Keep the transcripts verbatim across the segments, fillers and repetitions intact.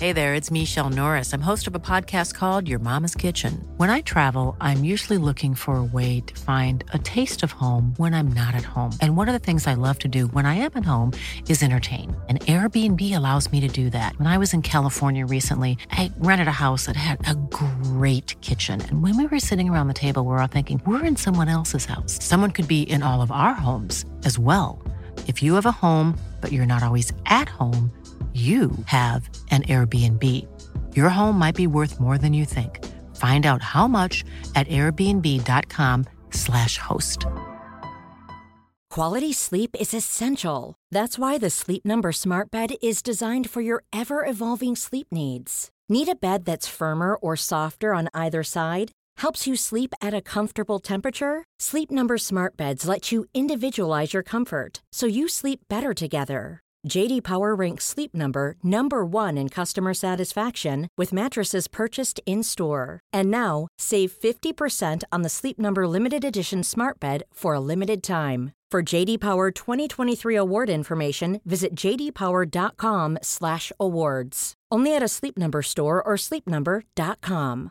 Hey there, it's Michelle Norris. I'm host of a podcast called Your Mama's Kitchen. When I travel, I'm usually looking for a way to find a taste of home when I'm not at home. And one of the things I love to do when I am at home is entertain. And Airbnb allows me to do that. When I was in California recently, I rented a house that had a great kitchen. And when we were sitting around the table, we were all thinking, we're in someone else's house. Someone could be in all of our homes as well. If you have a home, but you're not always at home, you have an Airbnb. Your home might be worth more than you think. Find out how much at airbnb.com slash host. Quality sleep is essential. That's why the Sleep Number Smart Bed is designed for your ever-evolving sleep needs. Need a bed that's firmer or softer on either side? Helps you sleep at a comfortable temperature? Sleep Number Smart Beds let you individualize your comfort, so you sleep better together. J D Power ranks Sleep Number number one in customer satisfaction with mattresses purchased in-store. And now, save fifty percent on the Sleep Number Limited Edition Smart Bed for a limited time. For J D Power twenty twenty-three award information, visit jdpower.com slash awards. Only at a Sleep Number store or sleep number dot com.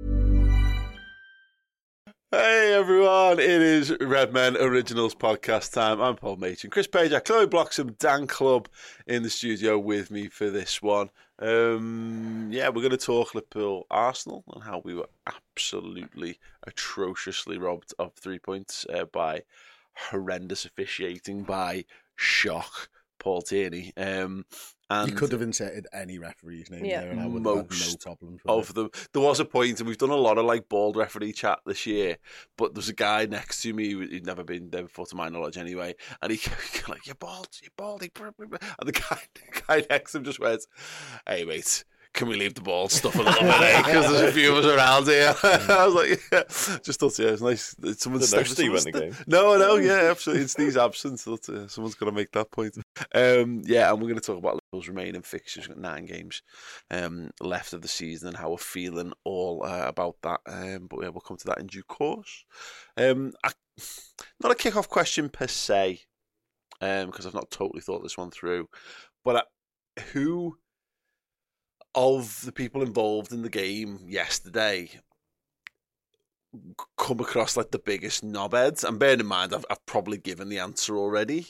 Hey everyone, it is Redmen Originals podcast time. I'm Paul Machin, Chris Page, Chloe Bloxham, Dan Clubb in the studio with me for this one. Um, yeah, we're going to talk Liverpool Arsenal and how we were absolutely atrociously robbed of three points uh, by horrendous officiating by Shock Paul Tierney. Um, and you could have inserted any referee's name yeah. there and I would have had no problems with of it. them. There was a point, and we've done a lot of like bald referee chat this year, but there's a guy next to me who'd never been there before to my knowledge anyway, and he like, you're bald, you're bald, and the guy, the guy next to him just went, hey mate, can we leave the ball stuff a little bit, eh? Because there's a few of us around here. I was like, yeah. Just thought, yeah, it's nice. Someone's no Steve in the game. No, no, yeah, absolutely. It's Steve's absence. Thought, uh, someone's got to make that point. Um, yeah, and we're going to talk about Liverpool's remaining fixtures. We've got nine games um, left of the season and how we're feeling all uh, about that. Um, but yeah, we'll come to that in due course. Um, I, not a kick-off question per se, um, because I've not totally thought this one through. But uh, who of the people involved in the game yesterday come across like the biggest knobheads? And bearing in mind, I've, I've probably given the answer already.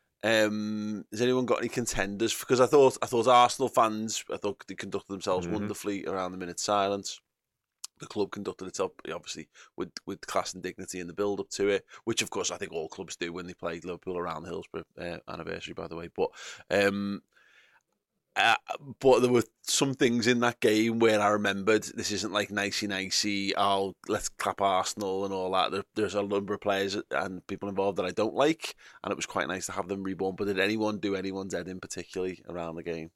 Um, has anyone got any contenders? Because I thought I thought Arsenal fans, I thought they conducted themselves mm-hmm. wonderfully around the minute silence. The club conducted itself, obviously, with, with class and dignity in the build-up to it, which, of course, I think all clubs do when they play Liverpool around the Hillsborough uh, anniversary, by the way. But um, Uh, but there were some things in that game where I remembered this isn't like nicey-nicey, oh, let's clap Arsenal and all that. There, there's a number of players and people involved that I don't like, and it was quite nice to have them reborn. But did anyone do anyone's head in particularly around the game?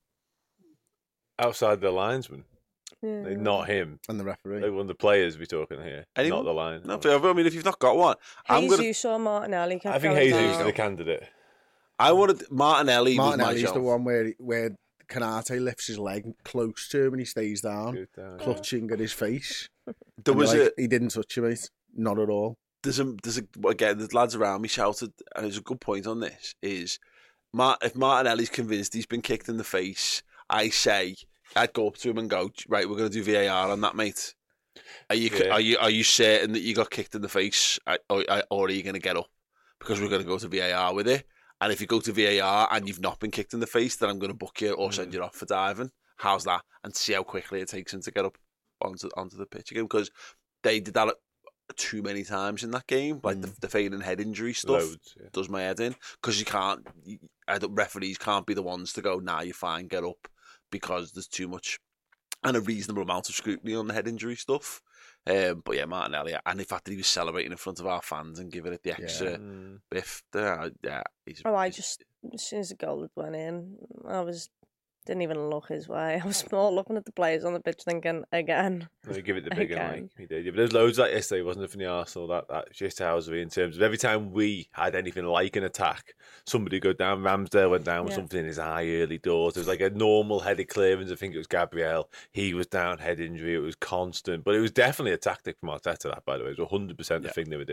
Outside the linesman. Yeah. Not him. And the referee. They won the players we're talking here. Anyone? Not the line. No, I mean, if you've not got one. Jesus gonna... or Martinelli. I think Jesus is the candidate. I wanted Martinelli. Martinelli's was my the one where where Canate lifts his leg close to him and he stays down, down clutching yeah. at his face. There was like, a... He didn't touch him, mate. Not at all. There's a, there's a, again, the lads around me shouted, and there's a good point on this, is Mar- if Martinelli's convinced he's been kicked in the face, I say, I'd go up to him and go, right, we're going to do V A R on that, mate. Are you yeah. are you are you certain that you got kicked in the face, or, or are you going to get up? Because we're going to go to V A R with it. And if you go to V A R and you've not been kicked in the face, then I'm going to book you or send you off for diving. How's that? And see how quickly it takes him to get up onto onto the pitch again. Because they did that too many times in that game. Like mm. the, the feigning head injury stuff Loads, yeah. does my head in. Because you can't, you, I don't, referees can't be the ones to go, nah, you're fine, get up. Because there's too much and a reasonable amount of scrutiny on the head injury stuff. Um, but yeah, Martinelli, and the fact that he was celebrating in front of our fans and giving it the extra yeah. biff there, yeah. He's, oh, I he's, just, as soon as the goal went in, I was, didn't even look his way. I was more looking at the players on the pitch thinking, again. They give it the big one, like he did. Yeah, but there's loads like yesterday, wasn't it, from the Arsenal, that, that just Housley, in terms of every time we had anything like an attack, somebody go down, Ramsdale went down with yeah. something in his eye early doors. There was like a normal headed clearance, I think it was Gabriel. He was down, head injury, it was constant. But it was definitely a tactic from Arteta, that, by the way. It was one hundred percent the yeah. thing they were doing.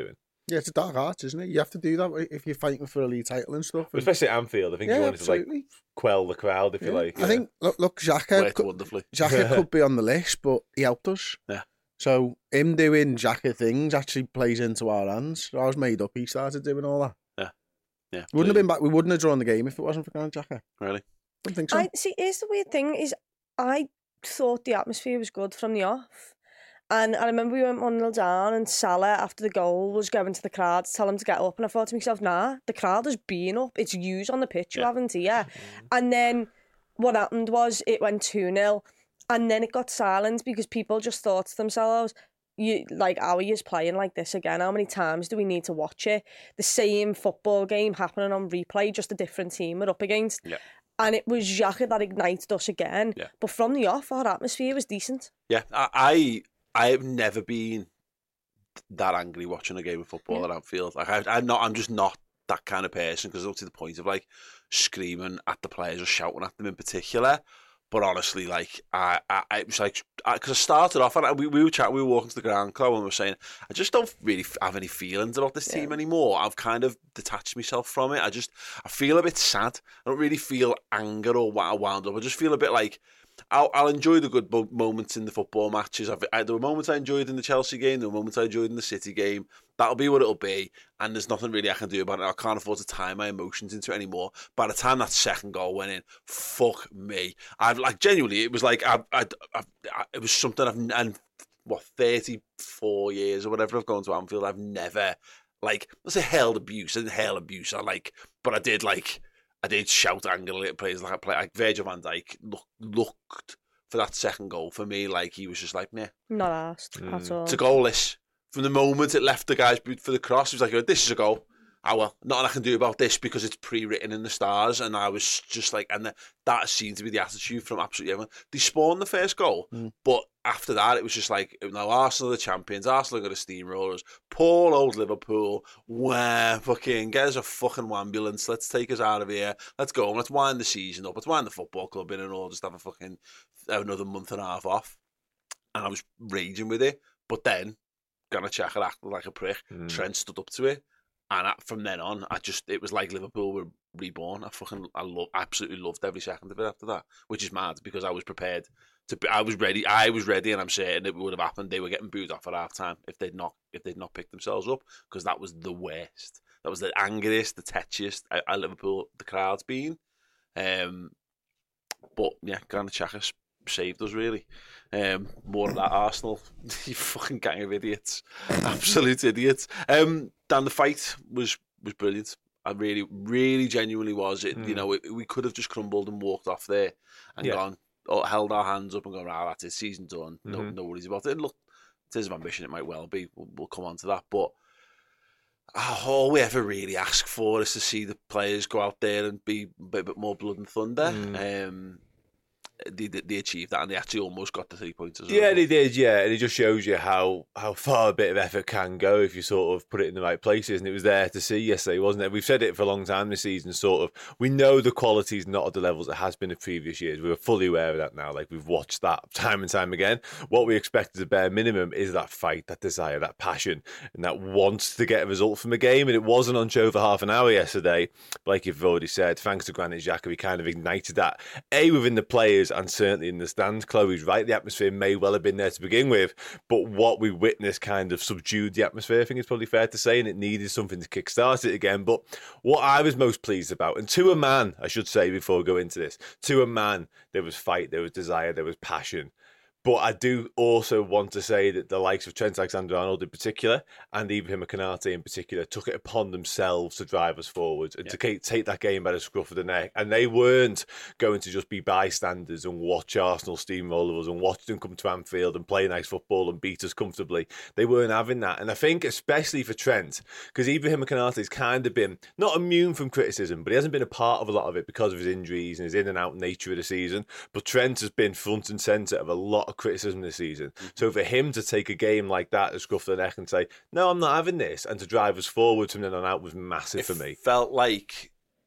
Yeah, it's a dark art, isn't it? You have to do that if you're fighting for a league title and stuff. And... Especially at Anfield, I think yeah, you wanted absolutely. to like quell the crowd, if yeah. you like. Yeah. I think, look, look Xhaka, Worked could, wonderfully. Xhaka could be on the list, but he helped us. Yeah. So him doing Xhaka things actually plays into our hands. I was made up he started doing all that. Yeah. Yeah. Wouldn't have been back. We wouldn't have drawn the game if it wasn't for Granit Xhaka. Really? I don't think so. I see. Here's the weird thing: is I thought the atmosphere was good from the off, and I remember we went one nil down, and Salah after the goal was going to the crowd to tell him to get up, and I thought to myself, "Nah, the crowd has been up. It's yous on the pitch, you Yeah. haven't here." And then what happened was it went two nil, and then it got silent because people just thought to themselves, you like, how are you playing like this again? How many times do we need to watch it? The same football game happening on replay, just a different team we're up against. Yeah. And it was Xhaka that ignited us again. Yeah. But from the off, our atmosphere was decent. Yeah, I, I I have never been that angry watching a game of football Yeah. at Anfield. Like I, I'm not. I'm just not that kind of person because up to the point of like screaming at the players or shouting at them in particular. But honestly, like I, I, I was like, because I, I started off and I, we, we were chatting, we were walking to the ground club and we were saying, I just don't really have any feelings about this team Yeah. anymore. I've kind of detached myself from it. I just, I feel a bit sad. I don't really feel anger or wound up. I just feel a bit like I'll, I'll enjoy the good mo- moments in the football matches. I've, I, there were moments I enjoyed in the Chelsea game. There were moments I enjoyed in the City game. That'll be what it'll be. And there's nothing really I can do about it. I can't afford to tie my emotions into it anymore. By the time that second goal went in, fuck me. I've like genuinely, it was like, I, I, I, I it was something I've, and what, thirty-four years or whatever I've gone to Anfield. I've never, like, let's say held abuse. I didn't hail abuse. I like, but I did like, I did shout angrily at players like, like Virgil van Dijk look, looked for that second goal for me like he was just like, nah. Not asked Mm. at all. It's a goalless. From the moment it left the guy's boot for the cross, he was like, oh, this is a goal. Oh, well, nothing I can do about this because it's pre-written in the stars. And I was just like, and the, that seemed to be the attitude from absolutely everyone. They spawned the first goal, Mm. but after that, it was just like, now Arsenal are the champions. Arsenal are going to steamrollers. Poor old Liverpool. Where fucking get us a fucking ambulance. Let's take us out of here. Let's go. Let's wind the season up. Let's wind the football club in and all. Just have a fucking have another month and a half off. And I was raging with it. But then, Granit Xhaka acted like a prick. Mm. Trent stood up to it. And I, from then on, I just, it was like Liverpool were reborn. I fucking, I love, absolutely loved every second of it after that, which is mad because I was prepared to, be, I was ready, I was ready and I'm certain it would have happened. They were getting booed off at half time if they'd not, if they'd not picked themselves up because that was the worst. That was the angriest, the tetchiest at, at Liverpool, the crowd's been. Um, but yeah, Granit Xhaka saved us really. Um, more of that Arsenal, you fucking gang of idiots, absolute idiots. Um, Dan, the fight was was brilliant. I really, really, genuinely was. It, Mm. you know, it, we could have just crumbled and walked off there and Yeah. gone, or held our hands up and gone, ah, that's it, season done. No, Mhm. no worries about it. And look, in terms of ambition, it might well be. We'll, we'll come on to that, but. Oh, all we ever really ask for is to see the players go out there and be a bit, bit more blood and thunder. Mm. Um, they, they, they achieved that and they actually almost got the three pointers. Yeah, they did, yeah. And it just shows you how, how far a bit of effort can go if you sort of put it in the right places. And it was there to see yesterday, wasn't it? We've said it for a long time this season, sort of. We know the quality is not at the levels it has been in previous years. We were fully aware of that now. Like, we've watched that time and time again. What we expect as a bare minimum is that fight, that desire, that passion, and that wants to get a result from a game. And it wasn't on show for half an hour yesterday. But like you've already said, thanks to Granit Xhaka, we kind of ignited that, A, within the players and certainly in the stands. Chloe's right, the atmosphere may well have been there to begin with, but what we witnessed kind of subdued the atmosphere, I think it's probably fair to say, and it needed something to kickstart it again. But what I was most pleased about, and to a man, I should say before we go into this, to a man, there was fight, there was desire, there was passion. But I do also want to say that the likes of Trent Alexander-Arnold in particular, and Ibrahima Konate in particular, took it upon themselves to drive us forward and yeah. to take that game by the scruff of the neck. And they weren't going to just be bystanders and watch Arsenal steamroll us and watch them come to Anfield and play nice football and beat us comfortably. They weren't having that. And I think especially for Trent, because Ibrahima Konate has kind of been not immune from criticism, but he hasn't been a part of a lot of it because of his injuries and his in and out nature of the season. But Trent has been front and centre of a lot of criticism this season. Mm-hmm. So for him to take a game like that, to scruff the neck and say, no, I'm not having this, and to drive us forward from then on out was massive it for me. Felt like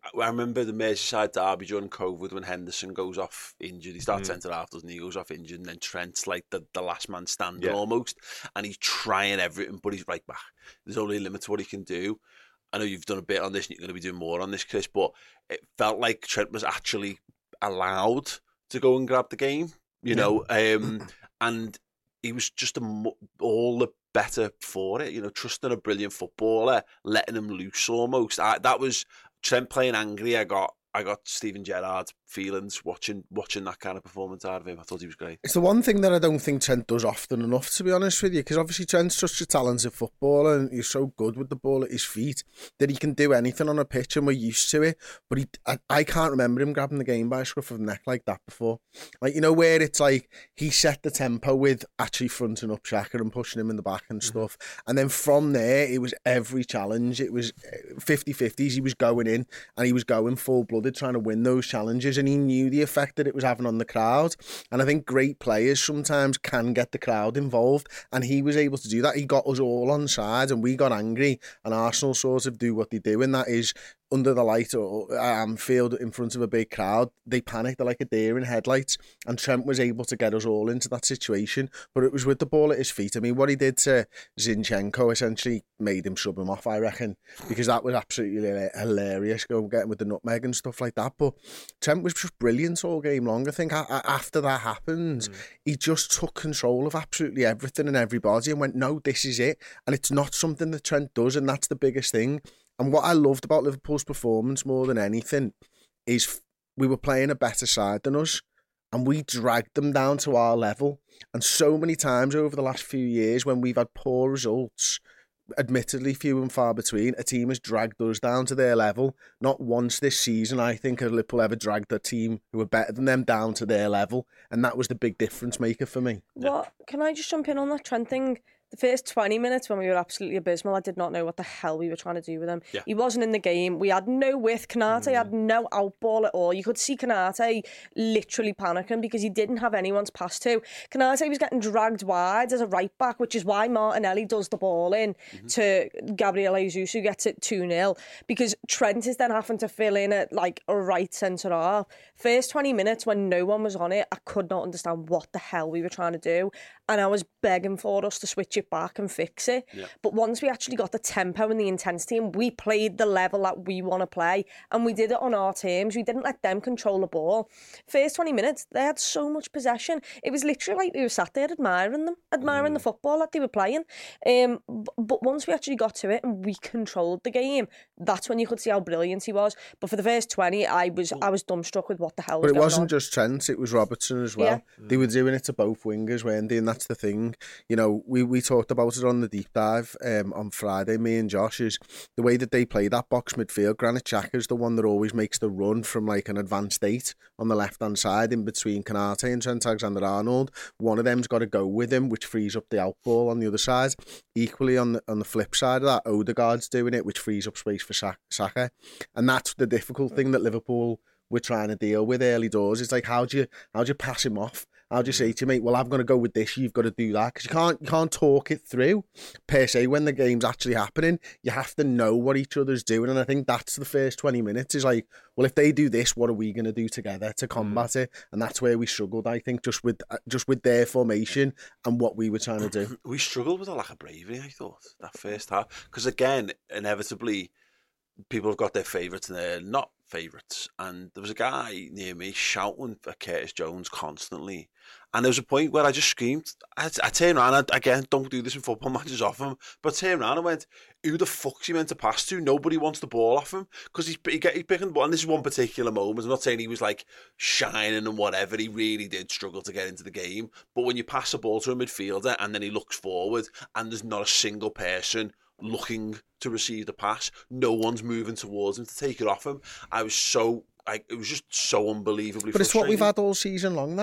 I remember the Merseyside derby during COVID when Henderson goes off injured. He starts mm. centre half, doesn't he? He goes off injured, and then Trent's like the, the last man standing yeah. almost, and he's trying everything, but he's right back. There's only a limit to what he can do. I know you've done a bit on this, and you're going to be doing more on this, Chris, but it felt like Trent was actually allowed to go and grab the game, you know, yeah. um, and he was just a, all the better for it, you know, trusting a brilliant footballer, letting him loose almost. I, that was Trent playing angry. I got I got Steven Gerrard feelings watching watching that kind of performance out of him. I thought he was great. It's the one thing that I don't think Trent does often enough, to be honest with you, because obviously Trent's such a talented footballer and he's so good with the ball at his feet that he can do anything on a pitch and we're used to it. But he, I, I can't remember him grabbing the game by a scruff of the neck like that before. Like, you know, where it's like he set the tempo with actually fronting up Xhaka and pushing him in the back and mm-hmm. stuff. And then from there, it was every challenge. It was fifty-fifties. He was going in and he was going full-blooded trying to win those challenges, and he knew the effect that it was having on the crowd. And I think great players sometimes can get the crowd involved, and he was able to do that. He got us all on side and we got angry, and Arsenal sort of do what they do, and that is under the light or at Anfield in front of a big crowd, they panicked. They're like a deer in headlights, and Trent was able to get us all into that situation, but it was with the ball at his feet. I mean, what he did to Zinchenko essentially made him sub him off, I reckon, because that was absolutely hilarious, going getting with the nutmeg and stuff like that. But Trent was just brilliant all game long. I think after that happened, mm. he just took control of absolutely everything and everybody and went, no, this is it. And it's not something that Trent does, and that's the biggest thing. And what I loved about Liverpool's performance more than anything is we were playing a better side than us, and we dragged them down to our level. And so many times over the last few years when we've had poor results, admittedly few and far between, a team has dragged us down to their level. Not once this season, I think, has Liverpool ever dragged a team who were better than them down to their level. And that was the big difference maker for me. What? Can I just jump in on that Trent thing? The first twenty minutes when we were absolutely abysmal, I did not know what the hell we were trying to do with him. Yeah. He wasn't in the game. We had no width. Kanate mm. had no outball at all. You could see Kanate literally panicking because he didn't have anyone to pass to. Kanate was getting dragged wide as a right back, which is why Martinelli does the ball in mm-hmm. to Gabriel Jesus, who gets it two nil, because Trent is then having to fill in at like a right centre half. First twenty minutes when no one was on it, I could not understand what the hell we were trying to do. And I was begging for us to switch it back and fix it. Yeah. But once we actually got the tempo and the intensity and we played the level that we want to play, and we did it on our terms, we didn't let them control the ball. First twenty minutes, they had so much possession. It was literally like we were sat there admiring them, admiring mm. the football that they were playing. Um, but once we actually got to it and we controlled the game, that's when you could see how brilliant he was. But for the first twenty, I was I was dumbstruck with what the hell was But it going wasn't on. just Trent, it was Robertson as well. Yeah. They were doing it to both wingers, weren't they? And that's the thing. You know, we, we talked about it on the deep dive um, on Friday, me and Josh, is the way that they play that box midfield. Granit Xhaka is the one that always makes the run from like an advanced eight on the left-hand side in between Kanate and Trent Alexander-Arnold. One of them's got to go with him, which frees up the outball on the other side. Equally, on the, on the flip side of that, Odegaard's doing it, which frees up space for Saka. And that's the difficult thing that Liverpool were trying to deal with early doors. It's like, how do you, how do you pass him off? How do you say to your mate, well, I'm going to go with this, you've got to do that? Because you can't, you can't talk it through, per se, when the game's actually happening. You have to know what each other's doing. And I think that's the first twenty minutes is like, well, if they do this, what are we going to do together to combat it? And that's where we struggled, I think, just with just with their formation and what we were trying to do. We struggled with a lack of bravery, I thought, that first half. Because, again, inevitably, people have got their favourites and they're not favourites. And there was a guy near me shouting for Curtis Jones constantly. And there was a point where I just screamed. I, I turned around, and again, don't do this in football matches off him, but I turned around and went, who the fuck's he meant to pass to? Nobody wants the ball off him. Because he's, he get, he's picking the ball. And this is one particular moment. I'm not saying he was like shining and whatever. He really did struggle to get into the game. But when you pass the ball to a midfielder and then he looks forward and there's not a single person looking to receive the pass, no one's moving towards him to take it off him. I was so, I, it was just so unbelievably But frustrating. It's what we've had all season long, that.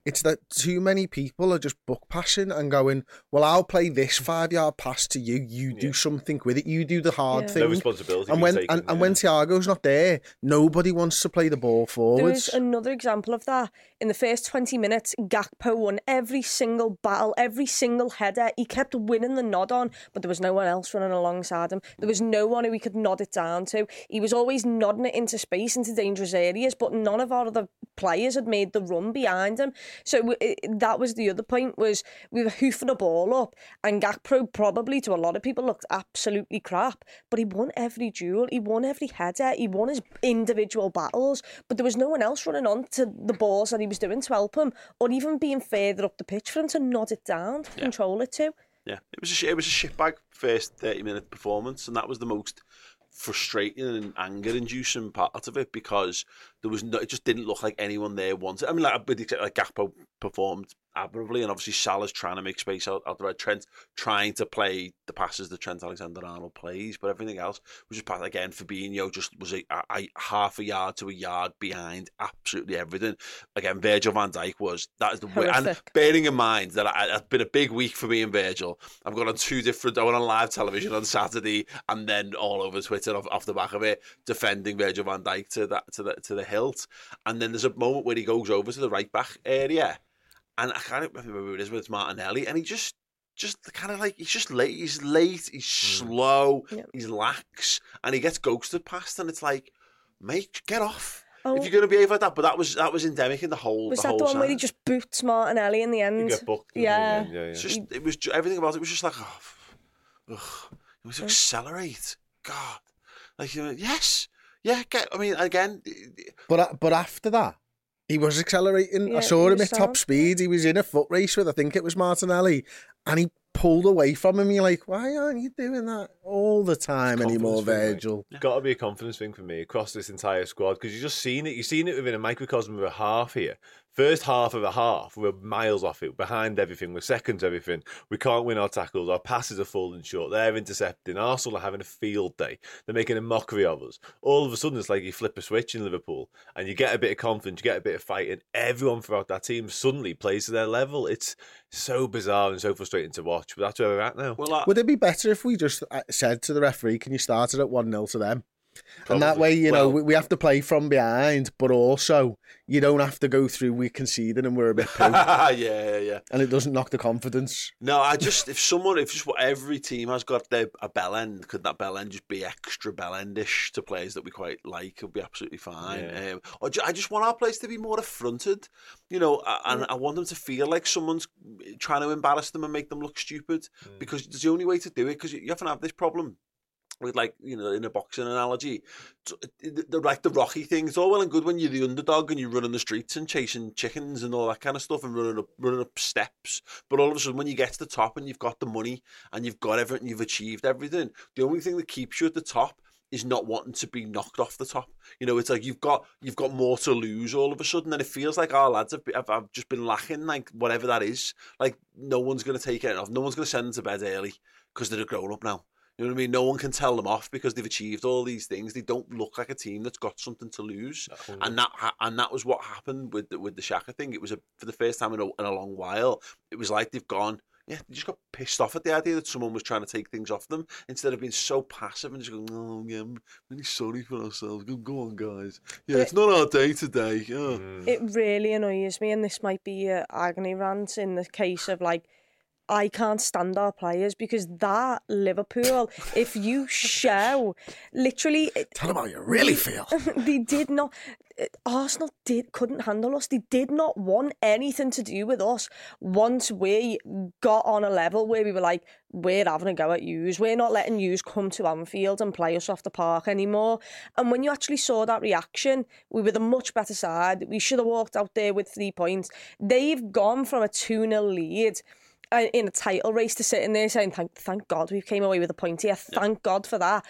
It's that too many people are just book passing and going, well, I'll play this five-yard pass to you. You do Yeah. something with it. You do the hard Yeah. thing. No responsibility. And being when taken, and, and yeah. when Thiago's not there, nobody wants to play the ball There forwards. was another example of that. In the first twenty minutes, Gakpo won every single battle, every single header. He kept winning the nod on, but there was no one else running alongside him. There was no one who he could nod it down to. He was always nodding it into space, into dangerous areas, but none of our other players had made the run behind him. So it, that was the other point, was we were hoofing the ball up, and Gakpo probably, to a lot of people, looked absolutely crap, but he won every duel, he won every header, he won his individual battles, but there was no one else running on to the balls that he was doing to help him, or even being further up the pitch for him to nod it down, to Yeah. control it too. Yeah, it was a sh- it was a shitbag first thirty minute performance, and that was the most frustrating and anger inducing part of it, because there was no, it just didn't look like anyone there wanted. I mean, like, with the exception- like Gakpo performed admirably, and obviously Salah's trying to make space out, out the right. Trent trying to play the passes that Trent Alexander-Arnold plays, but everything else was just passed. Again, Fabinho just was a, a, a half a yard to a yard behind absolutely everything. Again, Virgil van Dijk was, that is the way. And Horrific. bearing in mind that I, it's been a big week for me and Virgil, I've gone on two different, I went on live television on Saturday and then all over Twitter off, off the back of it, defending Virgil van Dijk to that to the to the hilt. And then there's a moment where he goes over to the right back area, and I can't remember who it is, but it's Martinelli, and he just, just kind of like, he's just late, he's late, he's slow, Yeah. he's lax, and he gets ghosted past, and it's like, mate, get off. Oh. If you're going to behave like that, but that was that was endemic in the whole. Was the that whole the one where he side. just boots Martinelli in the You end? get booked. doesn't Yeah. he? yeah, yeah. It's just, it was ju- everything about it was just like, oh, ugh, it was accelerate, God, like, you know, yes, yeah, get. I mean, again, But but after that, he was accelerating. Yeah, I saw he him was at top sound. speed. He was in a foot race with, I think it was Martinelli, and he pulled away from him. You're like, why aren't you doing that all the time Confidence anymore, thing, mate. Virgil? Got to be a confidence thing for me across this entire squad, because you've just seen it. You've seen it within a microcosm of a half here. First half of a half, we're miles off it, behind everything, we're seconds everything. We can't win our tackles, our passes are falling short, they're intercepting. Arsenal are having a field day. They're making a mockery of us. All of a sudden, it's like you flip a switch in Liverpool and you get a bit of confidence, you get a bit of fight, and everyone throughout that team suddenly plays to their level. It's so bizarre and so frustrating to watch, but that's where we're at now. well, I, Would it be better if we just uh, said to the referee, can you start it at one nil to them? And that Probably. way, you know, Well- we, we have to play from behind, but also you don't have to go through, we conceded and we're a bit poo, yeah, yeah, yeah. and it doesn't knock the confidence. No, I just, if someone, if just what every team has got their a bell end, could that bell end just be extra bell endish to players that we quite like? It'll be absolutely fine. Yeah. Um, or ju- I just want our players to be more affronted, you know, a- and I want them to feel like someone's trying to embarrass them and make them look stupid, because it's the only way to do it. Because you often have this problem with, like, you know, in a boxing analogy, the, the like the Rocky thing. It's all well and good when you're the underdog and you're running the streets and chasing chickens and all that kind of stuff and running up running up steps. But all of a sudden, when you get to the top and you've got the money and you've got everything, you've achieved everything, the only thing that keeps you at the top is not wanting to be knocked off the top. You know, it's like you've got you've got more to lose all of a sudden, and it feels like our lads have, have, have just been lacking, like, whatever that is. Like, no one's going to take it off. No one's going to send them to bed early because they're a grown up now. You know what I mean? No one can tell them off because they've achieved all these things. They don't look like a team that's got something to lose, and that ha- and that was what happened with the, with the Xhaka thing. It was a, for the first time in a, in a long while. It was like they've gone, yeah, they just got pissed off at the idea that someone was trying to take things off them, instead of being so passive and just going, oh yeah, I'm really sorry for ourselves. Go, go on, guys. Yeah, it's not our day today. Oh. It really annoys me, and this might be an agony rant in the case of, like, I can't stand our players, because that Liverpool, if you show, literally, Tell them how you really feel. they did not. Arsenal did couldn't handle us. They did not want anything to do with us. Once we got on a level where we were like, we're having a go at yous. We're not letting yous come to Anfield and play us off the park anymore. And when you actually saw that reaction, we were the much better side. We should have walked out there with three points. They've gone from a two nil lead in a title race to sitting there saying, thank, thank God we came away with a point here. Thank God for that.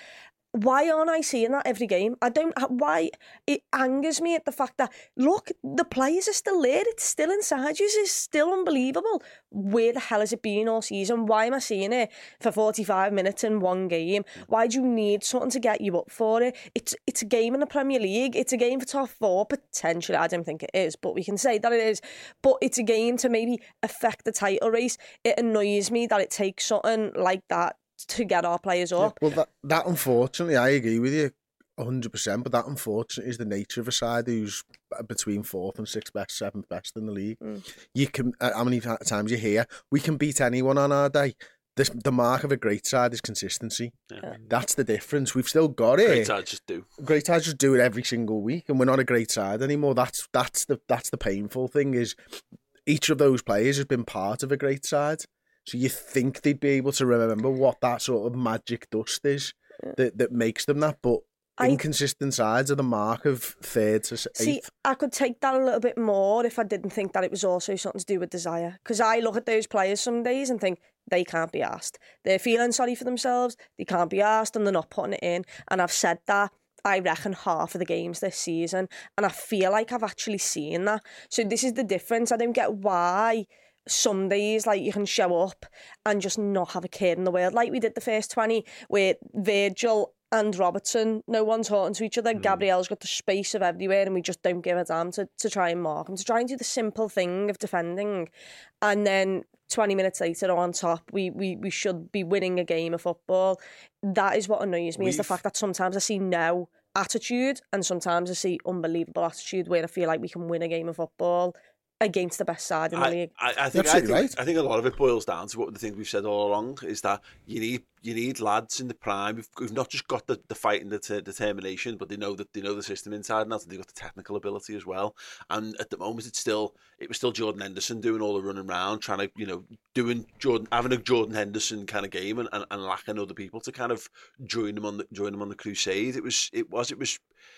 why aren't I seeing that every game? I don't, why, it angers me at the fact that, look, the players are still there, it's still inside you, it's still unbelievable. Where the hell has it been all season? Why am I seeing it for forty-five minutes in one game? Why do you need something to get you up for it? It's it's a game in the Premier League, it's a game for top four, potentially, I don't think it is, but we can say that it is, but it's a game to maybe affect the title race. It annoys me that it takes something like that to get our players up. Yeah, well, that, that unfortunately, I agree with you one hundred percent, but that unfortunately is the nature of a side who's between fourth and sixth best, seventh best in the league. Mm. You can, how many times you hear, we can beat anyone on our day. This, the mark of a great side is consistency. Yeah. That's the difference. We've still got it. Great sides just do. Great sides just do it every single week, and we're not a great side anymore. That's that's the that's the painful thing, is each of those players has been part of a great side. So you think they'd be able to remember what that sort of magic dust is that, that makes them that, but I, inconsistent sides are the mark of third to eighth. See, I could take that a little bit more if I didn't think that it was also something to do with desire. Because I look at those players some days and think, they can't be asked. They're feeling sorry for themselves, they can't be asked, and they're not putting it in. And I've said that, I reckon, half of the games this season, and I feel like I've actually seen that. So this is the difference. I don't get why some days, like, you can show up and just not have a care in the world, like we did the first twenty, where Virgil and Robertson, no one's talking to each other. Mm. Gabriel's got the space of everywhere, and we just don't give a damn to, to try and mark him, to try and do the simple thing of defending. And then twenty minutes later, on top, we, we, we should be winning a game of football. That is what annoys me, We've... is the fact that sometimes I see no attitude, and sometimes I see unbelievable attitude where I feel like we can win a game of football against the best side in the I, league. I, I think, I think, right. I think a lot of it boils down to what the thing we've said all along, is that you need you need lads in the prime who've, who've not just got the, the fight and the t- determination, but they know that they know the system inside and out, and they've got the technical ability as well. And at the moment, it's still it was still Jordan Henderson doing all the running around, trying to, you know, doing Jordan having a Jordan Henderson kind of game, and, and, and lacking other people to kind of join them on the join them on the crusade. It was it was it was.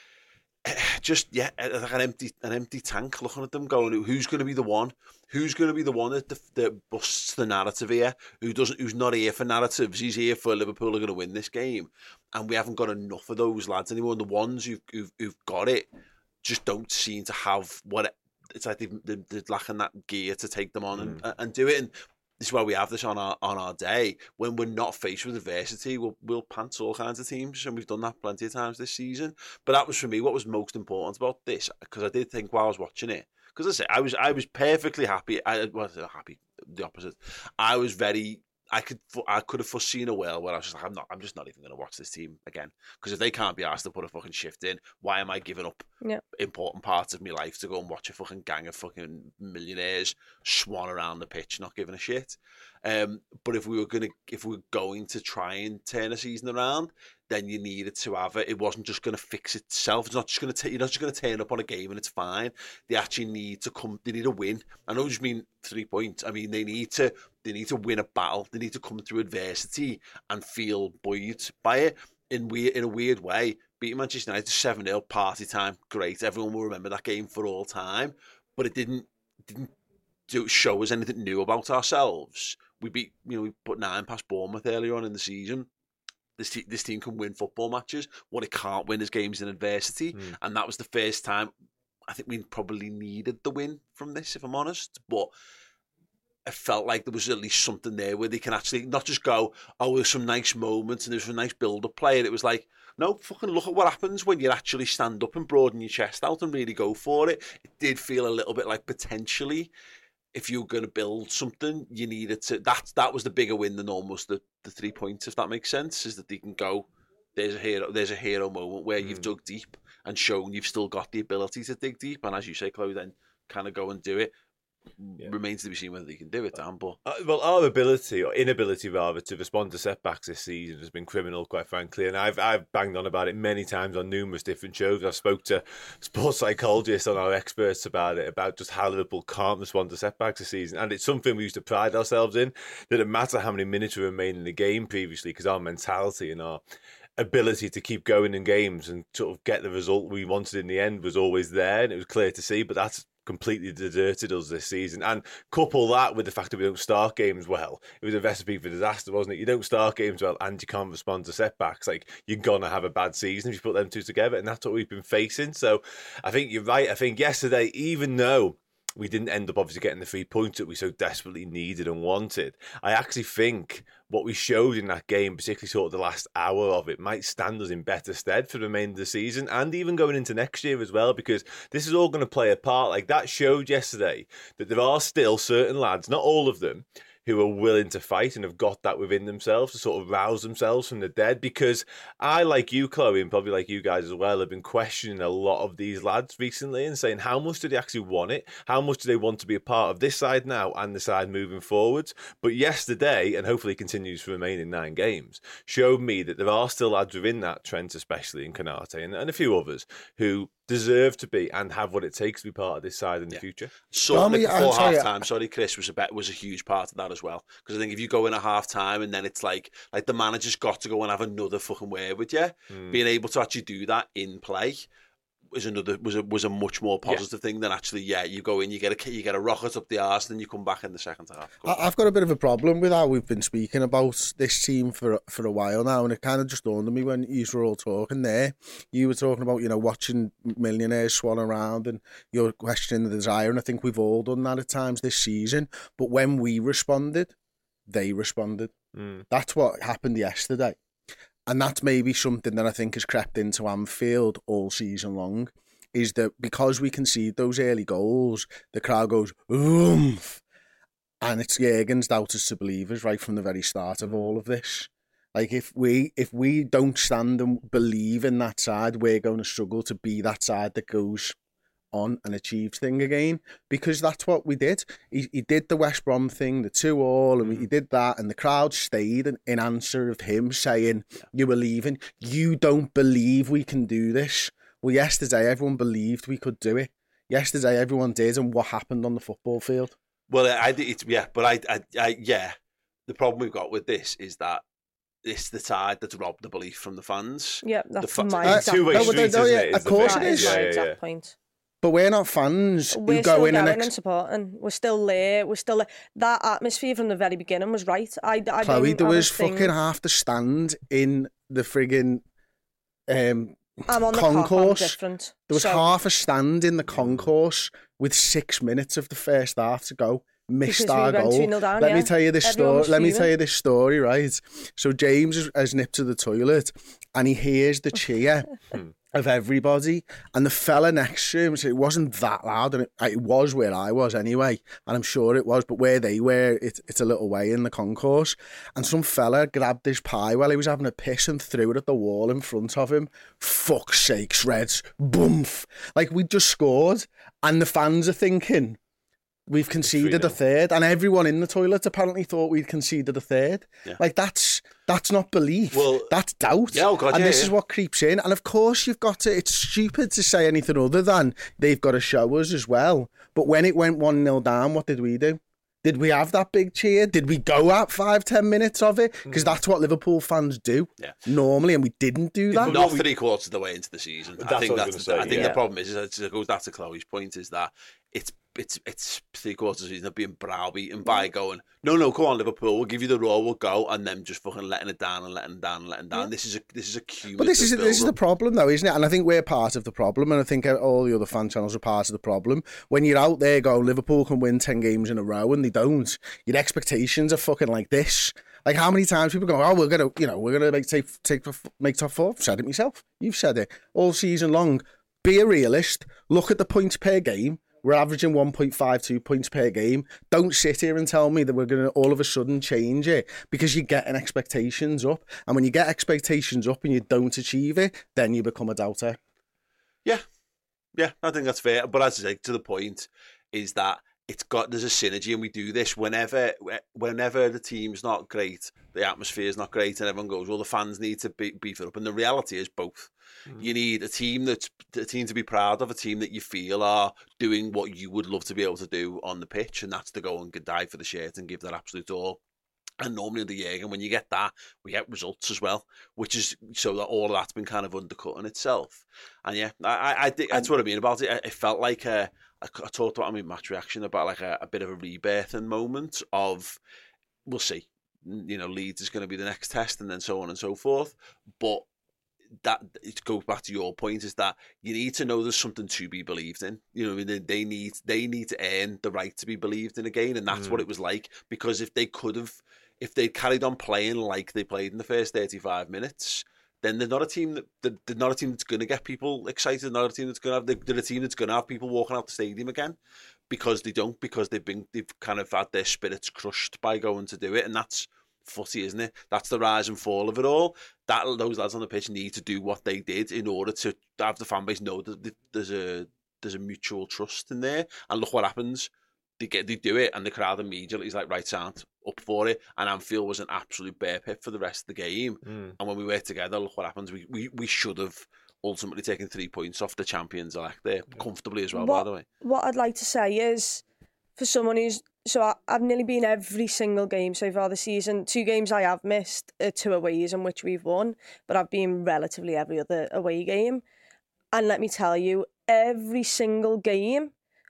Just yeah, like an empty an empty tank, looking at them going, who's going to be the one? Who's going to be the one that, that busts the narrative here? Who doesn't? Who's not here for narratives? He's here for Liverpool are going to win this game, and we haven't got enough of those lads anymore. And the ones who've who've, who've got it just don't seem to have what it, it's like. They're, they're lacking that gear to take them on mm. and and do it. And this is why we have this on our on our day. When we're not faced with adversity, we'll we'll pants all kinds of teams, and we've done that plenty of times this season. But that was, for me, what was most important about this, because I did think while I was watching it, because I say I was I was perfectly happy. I wasn't happy, the opposite. I was very. I could I could have foreseen a world where I was just like, I'm not I'm just not even going to watch this team again, because if they can't be asked to put a fucking shift in, why am I giving up yeah. important parts of my life to go and watch a fucking gang of fucking millionaires swan around the pitch not giving a shit? Um, but if we were gonna if we were going to try and turn a season around, then you needed to have it. It wasn't just going to fix itself. It's not just going to you're not just going to turn up on a game and it's fine. They actually need to come. They need a win. I don't just mean three points. I mean they need to. They need to win a battle. They need to come through adversity and feel buoyed by it. In weird, in a weird way, beating Manchester United seven nil, party time, great. Everyone will remember that game for all time. But it didn't didn't do show us anything new about ourselves. We beat, you know, we put nine past Bournemouth earlier on in the season. This te- this team can win football matches. What it can't win is games in adversity, mm. and that was the first time. I think we probably needed the win from this, if I'm honest, but. I felt like there was at least something there where they can actually not just go, oh, there's some nice moments and there's some nice build-up play. And it was like, no, fucking look at what happens when you actually stand up and broaden your chest out and really go for it. It did feel a little bit like potentially, if you're going to build something, you needed to. That that was the bigger win than almost the, the three points, if that makes sense, is that they can go, there's a hero, there's a hero moment where mm. you've dug deep and shown you've still got the ability to dig deep. And as you say, Chloe, then kind of go and do it. Yeah. Remains to be seen whether they can do it, Dan. But uh, well, our ability or inability, rather, to respond to setbacks this season has been criminal, quite frankly. And I've I've banged on about it many times on numerous different shows. I've spoke to sports psychologists and our experts about it, about just how Liverpool can't respond to setbacks this season. And it's something we used to pride ourselves in. That it matter how many minutes we remain in the game previously, because our mentality and our ability to keep going in games and sort of get the result we wanted in the end was always there, and it was clear to see. But that's completely deserted us this season. And couple that with the fact that we don't start games well, it was a recipe for disaster, wasn't it? You don't start games well and you can't respond to setbacks. Like, you're going to have a bad season if you put them two together, and that's what we've been facing. So I think you're right. I think yesterday, even though we didn't end up obviously getting the three points that we so desperately needed and wanted, I actually think what we showed in that game, particularly sort of the last hour of it, might stand us in better stead for the remainder of the season and even going into next year as well, because this is all going to play a part. Like, that showed yesterday that there are still certain lads, not all of them, who are willing to fight and have got that within themselves to sort of rouse themselves from the dead. Because I, like you, Chloe, and probably like you guys as well, have been questioning a lot of these lads recently and saying, how much do they actually want it? How much do they want to be a part of this side now and the side moving forwards? But yesterday, and hopefully continues for remaining nine games, showed me that there are still lads within that, Trent especially, and Konate, and, and a few others, who deserve to be and have what it takes to be part of this side in the yeah. future. Certainly well, before half time, sorry, Chris, was a bet was a huge part of that as well. Because I think if you go in at half time and then it's like like the manager's got to go and have another fucking word with you, mm. being able to actually do that in play was another was a was a much more positive yeah. thing than actually yeah you go in, you get a you get a rocket up the arse, then you come back in the second half. I've got a bit of a problem with how we've been speaking about this team for for a while now, and it kind of just dawned on me when you were all talking there. You were talking about, you know, watching millionaires swan around, and you're questioning the desire, and I think we've all done that at times this season. But when we responded, they responded. Mm. That's what happened yesterday. And that's maybe something that I think has crept into Anfield all season long, is that because we concede those early goals, the crowd goes, oomph. And it's Jurgen's doubters to believers right from the very start of all of this. Like, if we if we don't stand and believe in that side, we're going to struggle to be that side that goes on and achieves thing again, because that's what we did. He, he did the West Brom thing, the two all, and he did that, and the crowd stayed in, in answer of him saying, you were leaving, you don't believe we can do this. Well, yesterday everyone believed we could do it. Yesterday everyone did, and what happened on the football field? Well, I it's yeah, but I, I, I yeah, the problem we've got with this is that it's the side that's robbed the belief from the fans. Yeah, that's the fa- my uh, exact two-way point. street, isn't it? Of course it is. That is my Yeah, yeah, exact yeah. point. But we're not fans We're who still go in and, going ex- and supporting. We're still there. We're still there. That atmosphere from the very beginning was right. I, I Chloe, don't, there I was think... fucking half the stand in the friggin' um, I'm on the concourse. Cop, I'm different. There was so... half a stand in the concourse with six minutes of the first half to go. Missed our we goal. Down, Let yeah. me tell you this story. Let me tell you this story, right? So James has, has nipped to the toilet and he hears the cheer of everybody, and the fella next to him, so it wasn't that loud, and it, it was where I was anyway, and I'm sure it was, but where they were, it, it's a little way in the concourse, and some fella grabbed his pie while he was having a piss and threw it at the wall in front of him. Fuck's sakes, Reds. Boomf. Like, we just scored, and the fans are thinking, we've conceded a third, and everyone in the toilet apparently thought we'd conceded a third. Yeah. Like, that's that's not belief. Well, that's doubt. Yeah, oh God, and yeah, this yeah. is what creeps in. And of course, you've got to. It's stupid to say anything other than they've got to show us as well. But when it went one nil down, what did we do? Did we have that big cheer? Did we go at five, ten minutes of it? Because that's what Liverpool fans do yeah. normally, and we didn't do that. Not three quarters of the way into the season. That's I think what I that's. was gonna say, I think yeah. the problem is, is it goes back to Chloe's point, is that it's it's it's three quarters of the season of being browbeaten by going, no, no, come on, Liverpool, we'll give you the raw, we'll go, and then just fucking letting it down and letting it down and letting it down. Yeah. This is a this is a cumulative. But this is this is up. the problem, though, isn't it? And I think we're part of the problem, and I think all the other fan channels are part of the problem. When you're out there going, Liverpool can win ten games in a row, and they don't, your expectations are fucking like this. Like, how many times people go, oh, we're gonna, you know, we're gonna make take take make top four. I've said it myself. You've said it all season long. Be a realist. Look at the points per game. We're averaging one point five two points per game. Don't sit here and tell me that we're going to all of a sudden change it, because you're getting expectations up. And when you get expectations up and you don't achieve it, then you become a doubter. Yeah. Yeah, I think that's fair. But as I say, to the point is that it's got, there's a synergy, and we do this whenever whenever the team's not great, the atmosphere's not great, and everyone goes, well, the fans need to be, beef it up. And the reality is both. Mm. You need a team that's a team to be proud of, a team that you feel are doing what you would love to be able to do on the pitch, and that's to go and die for the shirt and give that absolute all. And normally in the year, and when you get that, we get results as well, which is so that all of that's been kind of undercut in itself. And yeah, I, I think that's what I mean about it. It felt like a, I, I talked about, I mean, match reaction about like a, a bit of a rebirthing moment of, we'll see, you know, Leeds is going to be the next test and then so on and so forth. But that, it goes back to your point, is that you need to know there's something to be believed in. You know, I mean, they need they need to earn the right to be believed in again, and that's mm. what it was like. Because if they could have, if they carried on playing like they played in the first thirty-five minutes, then they're not a team that they're not a team that's going to get people excited. They're not a team that's going to have they're a team that's going to have people walking out the stadium again, because they don't because they've been they've kind of had their spirits crushed by going to do it, and that's footy, isn't it? That's the rise and fall of it all. That those lads on the pitch need to do what they did in order to have the fan base know that there's a there's a mutual trust in there. And look what happens. They get they do it, and the crowd immediately is like, right, sound, up for it. And Anfield was an absolute bear pit for the rest of the game. Mm. And when we worked together, look what happens. We we, we should have ultimately taken three points off the champions elect there, yeah. comfortably as well, what, by the way. What I'd like to say is, for someone who's So I, I've nearly been every single game so far this season. Two games I have missed are two aways in which we've won, but I've been relatively every other away game. And let me tell you, every single game,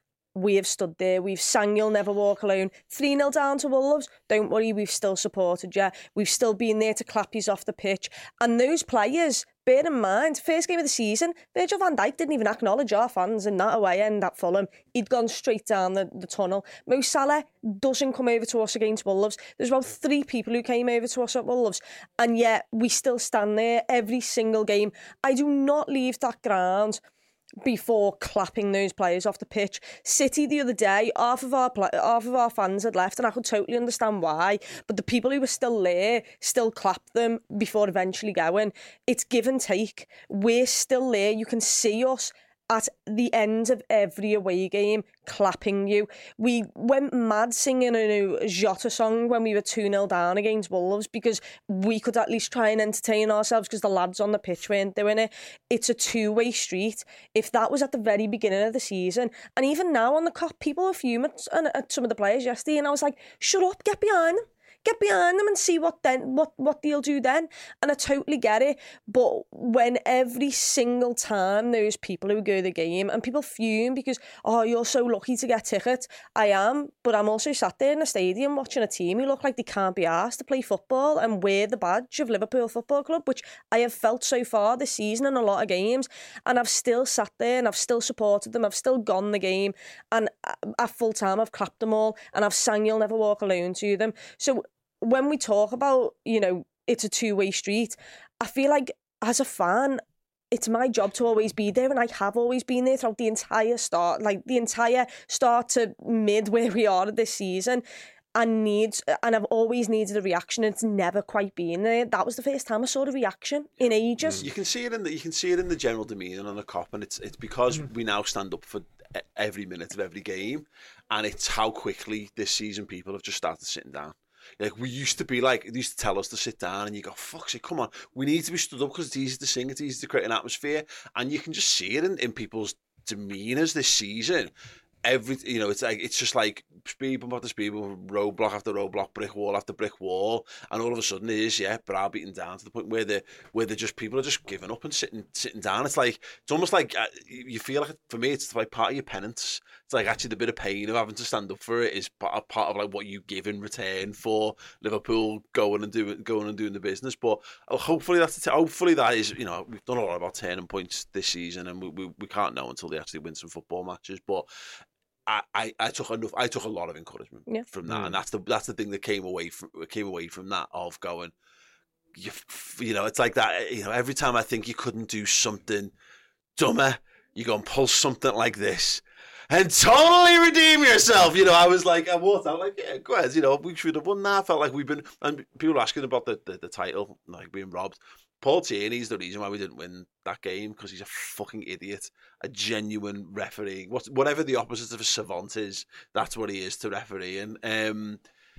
we have stood there. We've sang You'll Never Walk Alone. three nil down to Wolves. Don't worry, we've still supported you. We've still been there to clap yous off the pitch. And those players, bear in mind, first game of the season, Virgil van Dijk didn't even acknowledge our fans in that away end at Fulham. He'd gone straight down the, the tunnel. Mo Salah doesn't come over to us against Wolves. There's about three people who came over to us at Wolves, and yet we still stand there every single game. I do not leave that ground before clapping those players off the pitch. City the other day, half of our half of our fans had left, and I could totally understand why, but the people who were still there still clapped them before eventually going. It's give and take. We're still there. You can see us at the end of every away game clapping you. We went mad singing a new Jota song when we were two nil down against Wolves, because we could at least try and entertain ourselves because the lads on the pitch weren't doing it. It's a two-way street. If that was at the very beginning of the season, and even now on the Kop, people are fuming at some of the players yesterday, and I was like, shut up, get behind them. Get behind them and see what then what, what they'll do then. And I totally get it. But when every single time those people who go to the game, and people fume because, oh, you're so lucky to get tickets. I am, but I'm also sat there in the stadium watching a team who look like they can't be asked to play football and wear the badge of Liverpool Football Club, which I have felt so far this season in a lot of games. And I've still sat there and I've still supported them. I've still gone the game. And at full time, I've clapped them all. And I've sang You'll Never Walk Alone to them. So when we talk about, you know, it's a two-way street, I feel like as a fan, it's my job to always be there, and I have always been there throughout the entire start, like the entire start to mid where we are this season. I need, and I've always needed a reaction, and it's never quite been there. That was the first time I saw a reaction in ages. You can see it in the you can see it in the general demeanour on the Kop, and it's it's because mm. we now stand up for every minute of every game, and it's how quickly this season people have just started sitting down. Like, we used to be like, they used to tell us to sit down, and you go, fuck it, come on, we need to be stood up because it's easy to sing, it's easy to create an atmosphere, and you can just see it in, in people's demeanours this season. Every, you know, it's like, it's just like speed bump after speed bump, roadblock after roadblock, brick wall after brick wall, and all of a sudden it is, yeah, browbeaten down to the point where they where they just people are just giving up and sitting sitting down. It's like, it's almost like uh, you feel like, for me, it's like part of your penance. It's like actually the bit of pain of having to stand up for it is part, part of like what you give in return for Liverpool going and doing going and doing the business. But uh, hopefully that's hopefully that is, you know, we've done a lot about turning points this season, and we we, we can't know until they actually win some football matches, but. I, I, I took enough. I took a lot of encouragement yeah. from that, mm. and that's the that's the thing that came away from came away from that of going, you, you know, it's like that. You know, every time I think you couldn't do something dumber, you go and pull something like this, and totally redeem yourself. You know, I was like, I walked out like, yeah, go ahead. You know, we should have won that. I felt like we've been, and people were asking about the, the, the title, like being robbed. Paul Tierney's the reason why we didn't win that game, because he's a fucking idiot, a genuine referee. What, whatever the opposite of a savant is, that's what he is to referee. And um,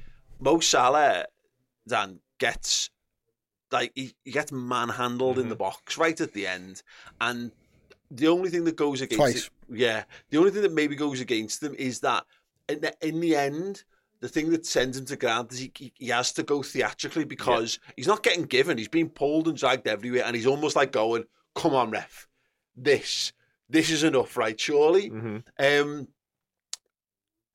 Mo Salah, Dan, gets like he, he gets manhandled mm-hmm. in the box right at the end, and the only thing that goes against Twice. it, yeah, the only thing that maybe goes against them is that in the, in the end. The thing that sends him to ground is he, he, he has to go theatrically because yeah. he's not getting given. He's being pulled and dragged everywhere, and he's almost like going, come on, ref. This. This is enough, right? Surely. Mm-hmm. Um,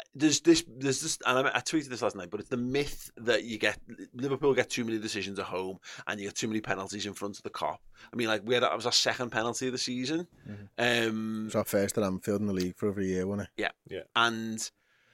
there's this, there's this, and I, I tweeted this last night, but it's the myth that you get Liverpool get too many decisions at home and you get too many penalties in front of the cop. I mean, like we had that was our second penalty of the season. Mm-hmm. Um, it was our first at Anfield in the league for over a year, wasn't it? Yeah, yeah, and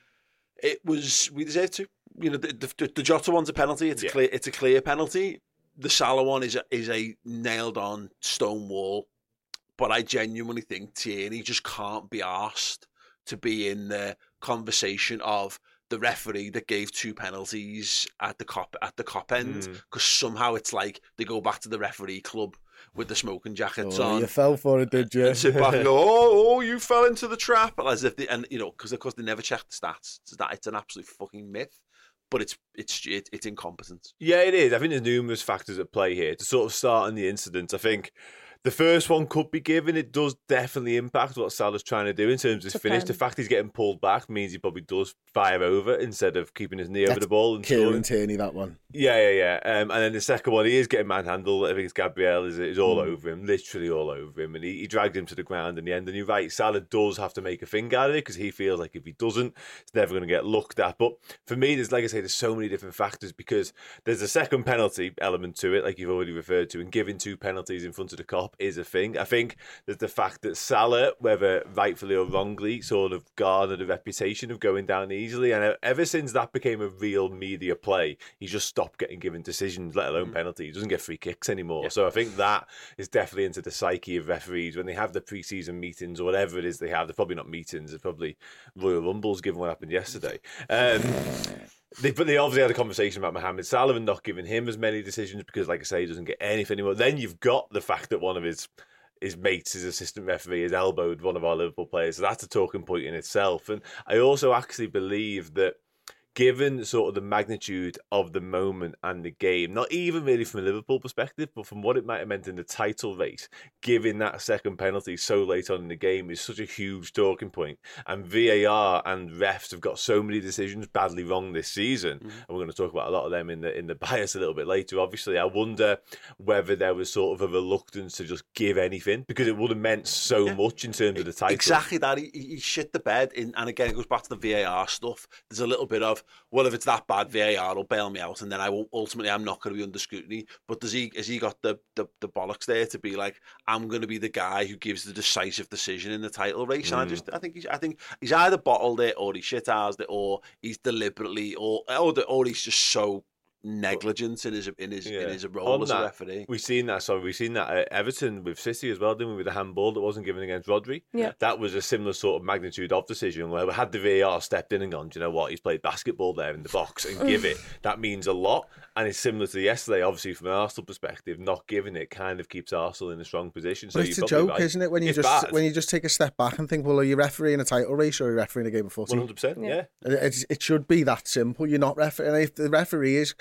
it was we deserved to. You know, the, the, the Jota one's a penalty. It's yeah. a clear, it's a clear penalty. The Salah one is a, is a nailed on stone wall. But I genuinely think Tierney just can't be arsed to be in the conversation of the referee that gave two penalties at the cop at the cop end, because mm. somehow it's like they go back to the referee club with the smoking jackets oh, on. You fell for it, did you? And sit back and go, oh, oh, you fell into the trap, as if they, and you know, because of course they never check the stats. It's that it's an absolute fucking myth. But it's it's it, it's incompetence. Yeah, it is. I think there's numerous factors at play here. To sort of start on the incident, I think the first one could be given. It does definitely impact what Salah's trying to do in terms of his finish. The fact he's getting pulled back means he probably does fire over instead of keeping his knee That's over the ball. And Kieran Tierney, that one. Yeah, yeah, yeah. Um, and then the second one, he is getting manhandled. I think it's Gabriel is, is all mm. over him, literally all over him. And he, he dragged him to the ground in the end. And you're right, Salah does have to make a thing out of it because he feels like if he doesn't, it's never going to get looked at. But for me, there's, like I say, there's so many different factors because there's a second penalty element to it, like you've already referred to, and giving two penalties in front of the cop is a thing. I think think there's the fact that Salah, whether rightfully or wrongly, sort of garnered a reputation of going down easily. And ever since that became a real media play, he's just stopped getting given decisions, let alone mm. penalties. He doesn't get free kicks anymore. Yeah. So I think that is definitely into the psyche of referees when they have the pre-season meetings or whatever it is they have. They're probably not meetings. They're probably Royal Rumbles, given what happened yesterday. Um, They, but they obviously had a conversation about Mohamed Salah and not giving him as many decisions because, like I say, he doesn't get anything anymore. Then you've got the fact that one of his his mates, his assistant referee, has elbowed one of our Liverpool players. So that's a talking point in itself. And I also actually believe that given sort of the magnitude of the moment and the game, not even really from a Liverpool perspective, but from what it might have meant in the title race, giving that second penalty so late on in the game is such a huge talking point. And V A R and refs have got so many decisions badly wrong this season, mm-hmm. and we're going to talk about a lot of them in the in the bias a little bit later, obviously. I wonder whether there was sort of a reluctance to just give anything, because it would have meant so yeah. much in terms of the title. Exactly that. He, he shit the bed, in, and again, it goes back to the V A R stuff. There's a little bit of, well, if it's that bad, V A R will bail me out, and then I won't. Ultimately, I'm not going to be under scrutiny. But does he? Has he got the, the the bollocks there to be like, I'm going to be the guy who gives the decisive decision in the title race? Mm. And I just, I think he's, I think he's either bottled it, or he shit-housed it, or he's deliberately, or or, the, or he's just so negligence in his in his yeah. in his role On as that, a referee. We've seen that. Sorry, we've seen that at Everton with City as well, didn't we? With the handball that wasn't given against Rodri. Yeah, that was a similar sort of magnitude of decision where had the V A R stepped in and gone, do you know what? He's played basketball there in the box and give it. That means a lot. And it's similar to yesterday, obviously from an Arsenal perspective. Not giving it kind of keeps Arsenal in a strong position. So but it's a joke, right. isn't it? When you it's just bad. when you just take a step back and think, well, are you refereeing a title race or are you refereeing a game of footy? One hundred percent. Yeah, it, it should be that simple. You're not refereeing. If the referee is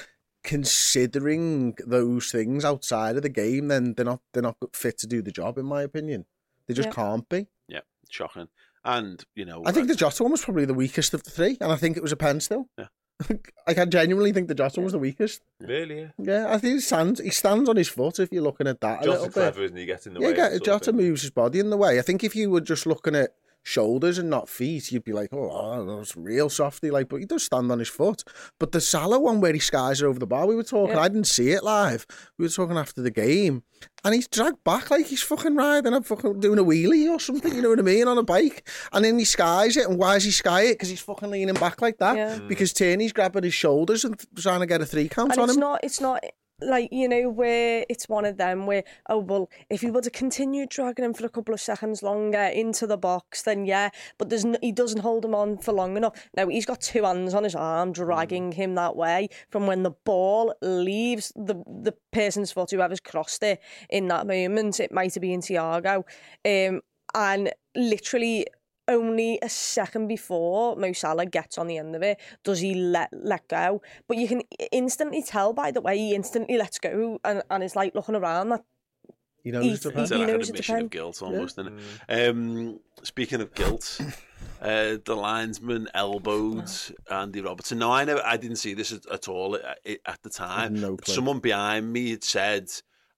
considering those things outside of the game, then they're not they're not fit to do the job, in my opinion. They just yeah. can't be. Yeah, shocking. And you know, I think the Jota one was probably the weakest of the three, and I think it was a pen still. Yeah, like I genuinely think the Jota one was the weakest. Really? Yeah. Yeah, I think he stands he stands on his foot if you're looking at that. Jota's a little clever, bit. Isn't he? Gets in the yeah, way. Yeah, Jota moves his body in the way. I think if you were just looking at shoulders and not feet, you'd be like, oh, that's real softy, like, but he does stand on his foot. But the Salah one where he skies over the bar, we were talking, yeah. I didn't see it live, we were talking after the game, and he's dragged back like he's fucking riding, I'm fucking doing a wheelie or something, you know what I mean, on a bike, and then he skies it, and why does he sky it? Because he's fucking leaning back like that, yeah. because Tierney's grabbing his shoulders and trying to get a three count and on it's him. Not, it's not... Like, you know, where it's one of them where, oh, well, if he would have continued dragging him for a couple of seconds longer into the box, then yeah, but there's no, he doesn't hold him on for long enough. Now, he's got two hands on his arm dragging mm. him that way from when the ball leaves the, the person's foot, whoever's crossed it in that moment. It might have been Thiago. Um, and literally... only a second before Mo Salah gets on the end of it, does he let let go. But you can instantly tell by the way he instantly lets go and, and is like looking around that he knows it's a pen. It's like an admission of guilt almost, yeah. isn't it? Um, speaking of guilt, uh, the linesman elbowed Andy Robertson. No, I never, I didn't see this at, at all at, at the time. No Someone behind me had said,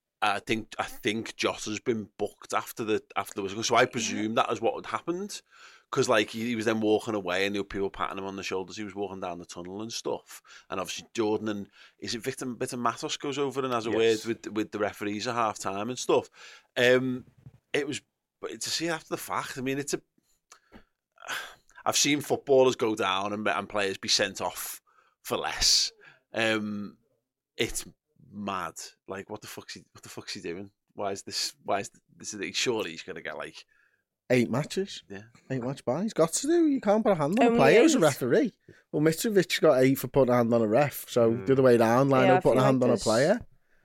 I think I think Jota's been booked after the after the so I presume that is what had happened, because like he, he was then walking away and there were people patting him on the shoulders. He was walking down the tunnel and stuff. And obviously Jordan and is it Victor, Victor Matos goes over and has a yes. word with with the referees at half time and stuff. Um, it was but to see after the fact. I mean, it's a. I've seen footballers go down and, and players be sent off for less. Um, it's mad. Like what the fuck's he? What the fuck's he doing? Why is this? Why is this? Surely he's gonna get like. Eight matches. Yeah. Eight match ban. He's got to do. You can't put a hand on Only a player eight. As a referee. Well, Mitrovic got eight for putting a hand on a ref. So mm. the other way down, line yeah, up putting a hand like on a player.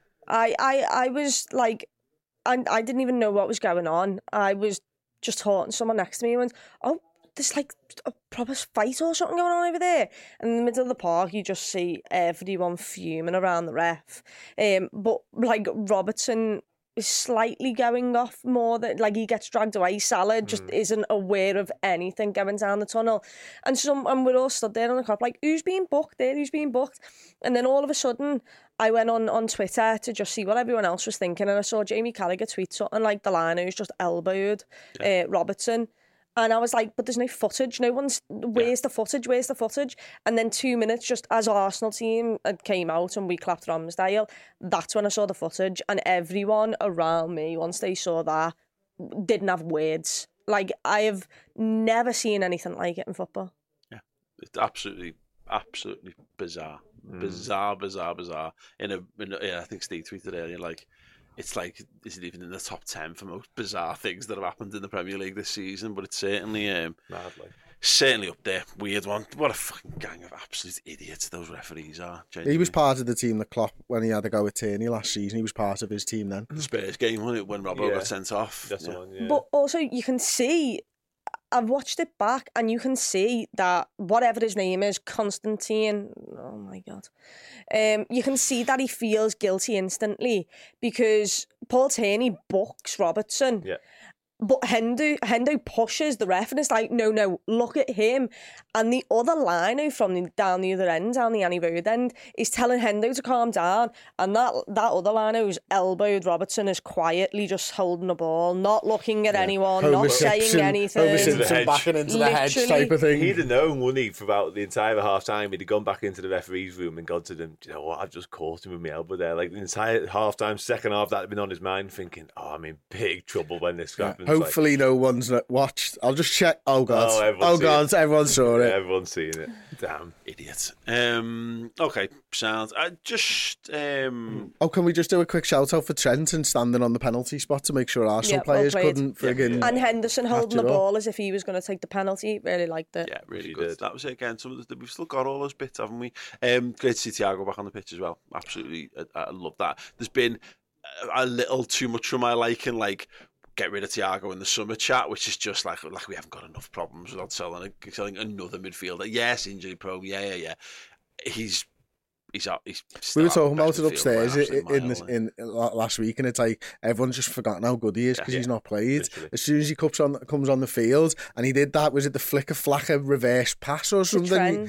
I, I, I was like, I, I didn't even know what was going on. I was just talking to someone next to me and went, oh, there's like a proper fight or something going on over there. And in the middle of the park, you just see everyone fuming around the ref. Um, but like Robertson is slightly going off more than like he gets dragged away. Salah just mm. isn't aware of anything going down the tunnel, and some and we're all stood there on the cop like who's being booked there, who's being booked, and then all of a sudden I went on on Twitter to just see what everyone else was thinking, and I saw Jamie Carragher tweet something like the line who's just elbowed yeah. uh, Robertson. And I was like, but there's no footage. No one's, where's yeah. the footage? Where's the footage? And then two minutes, just as Arsenal team came out and we clapped Ramsdale, that's when I saw the footage. And everyone around me, once they saw that, didn't have words. Like, I have never seen anything like it in football. Yeah, it's absolutely, absolutely bizarre. Mm. Bizarre, bizarre, bizarre. In a, in a, yeah, I think Steve tweeted earlier, like, it's like, is it even in the top ten for most bizarre things that have happened in the Premier League this season? But it's certainly, um, Madly. certainly up there. Weird one. What a fucking gang of absolute idiots those referees are. Genuinely. He was part of the team that Klopp, when he had to go with Tierney last season, he was part of his team then. The Spurs game, wasn't it, when Robbo yeah. got sent off? That's yeah. the one, yeah. But also, you can see, I've watched it back and you can see that whatever his name is, Constantine, oh my God, um, you can see that he feels guilty instantly because Paul Tierney books Robertson. Yeah. But Hendo, Hendo pushes the ref and it's like, no, no, look at him. And the other lino from the, down the other end, down the Annie Road end, is telling Hendo to calm down. And that, that other lino who's elbowed Robertson is quietly just holding the ball, not looking at yeah. anyone, Homer not Simpson, saying anything. Homer Simpson backing into the hedge type of thing. He'd have known, wouldn't he, for about the entire half time, he'd have gone back into the referee's room and gone to them, you know what, I've just caught him with my elbow there. Like the entire half time, second half, that had been on his mind, thinking, oh, I'm in big trouble when this yeah. happens. Hopefully, like, no one's watched. I'll just check. Oh God! Oh, oh God! It. Everyone saw it. Yeah, everyone's seen it. Damn idiots. Um. Okay. Sounds. I just. Um. Oh, can we just do a quick shout out for Trent and standing on the penalty spot to make sure Arsenal yeah, players well couldn't friggin' yeah. and Henderson holding the ball as if he was going to take the penalty. Really liked it. Yeah, really he good. Did. That was it again. Some of the, we've still got all those bits, haven't we? Um. Great to see Thiago back on the pitch as well. Absolutely, I, I love that. There's been a, a little too much for my liking, like. Get rid of Thiago in the summer chat, which is just like like we haven't got enough problems without selling a, selling another midfielder. Yes, injury prone. Yeah, yeah, yeah. He's he's he's. We were talking about it upstairs in, in, this, in last week, and it's like everyone's just forgotten how good he is because yeah, he's not played. Literally. As soon as he comes on comes on the field, and he did that. Was it the flicker flacker reverse pass or something?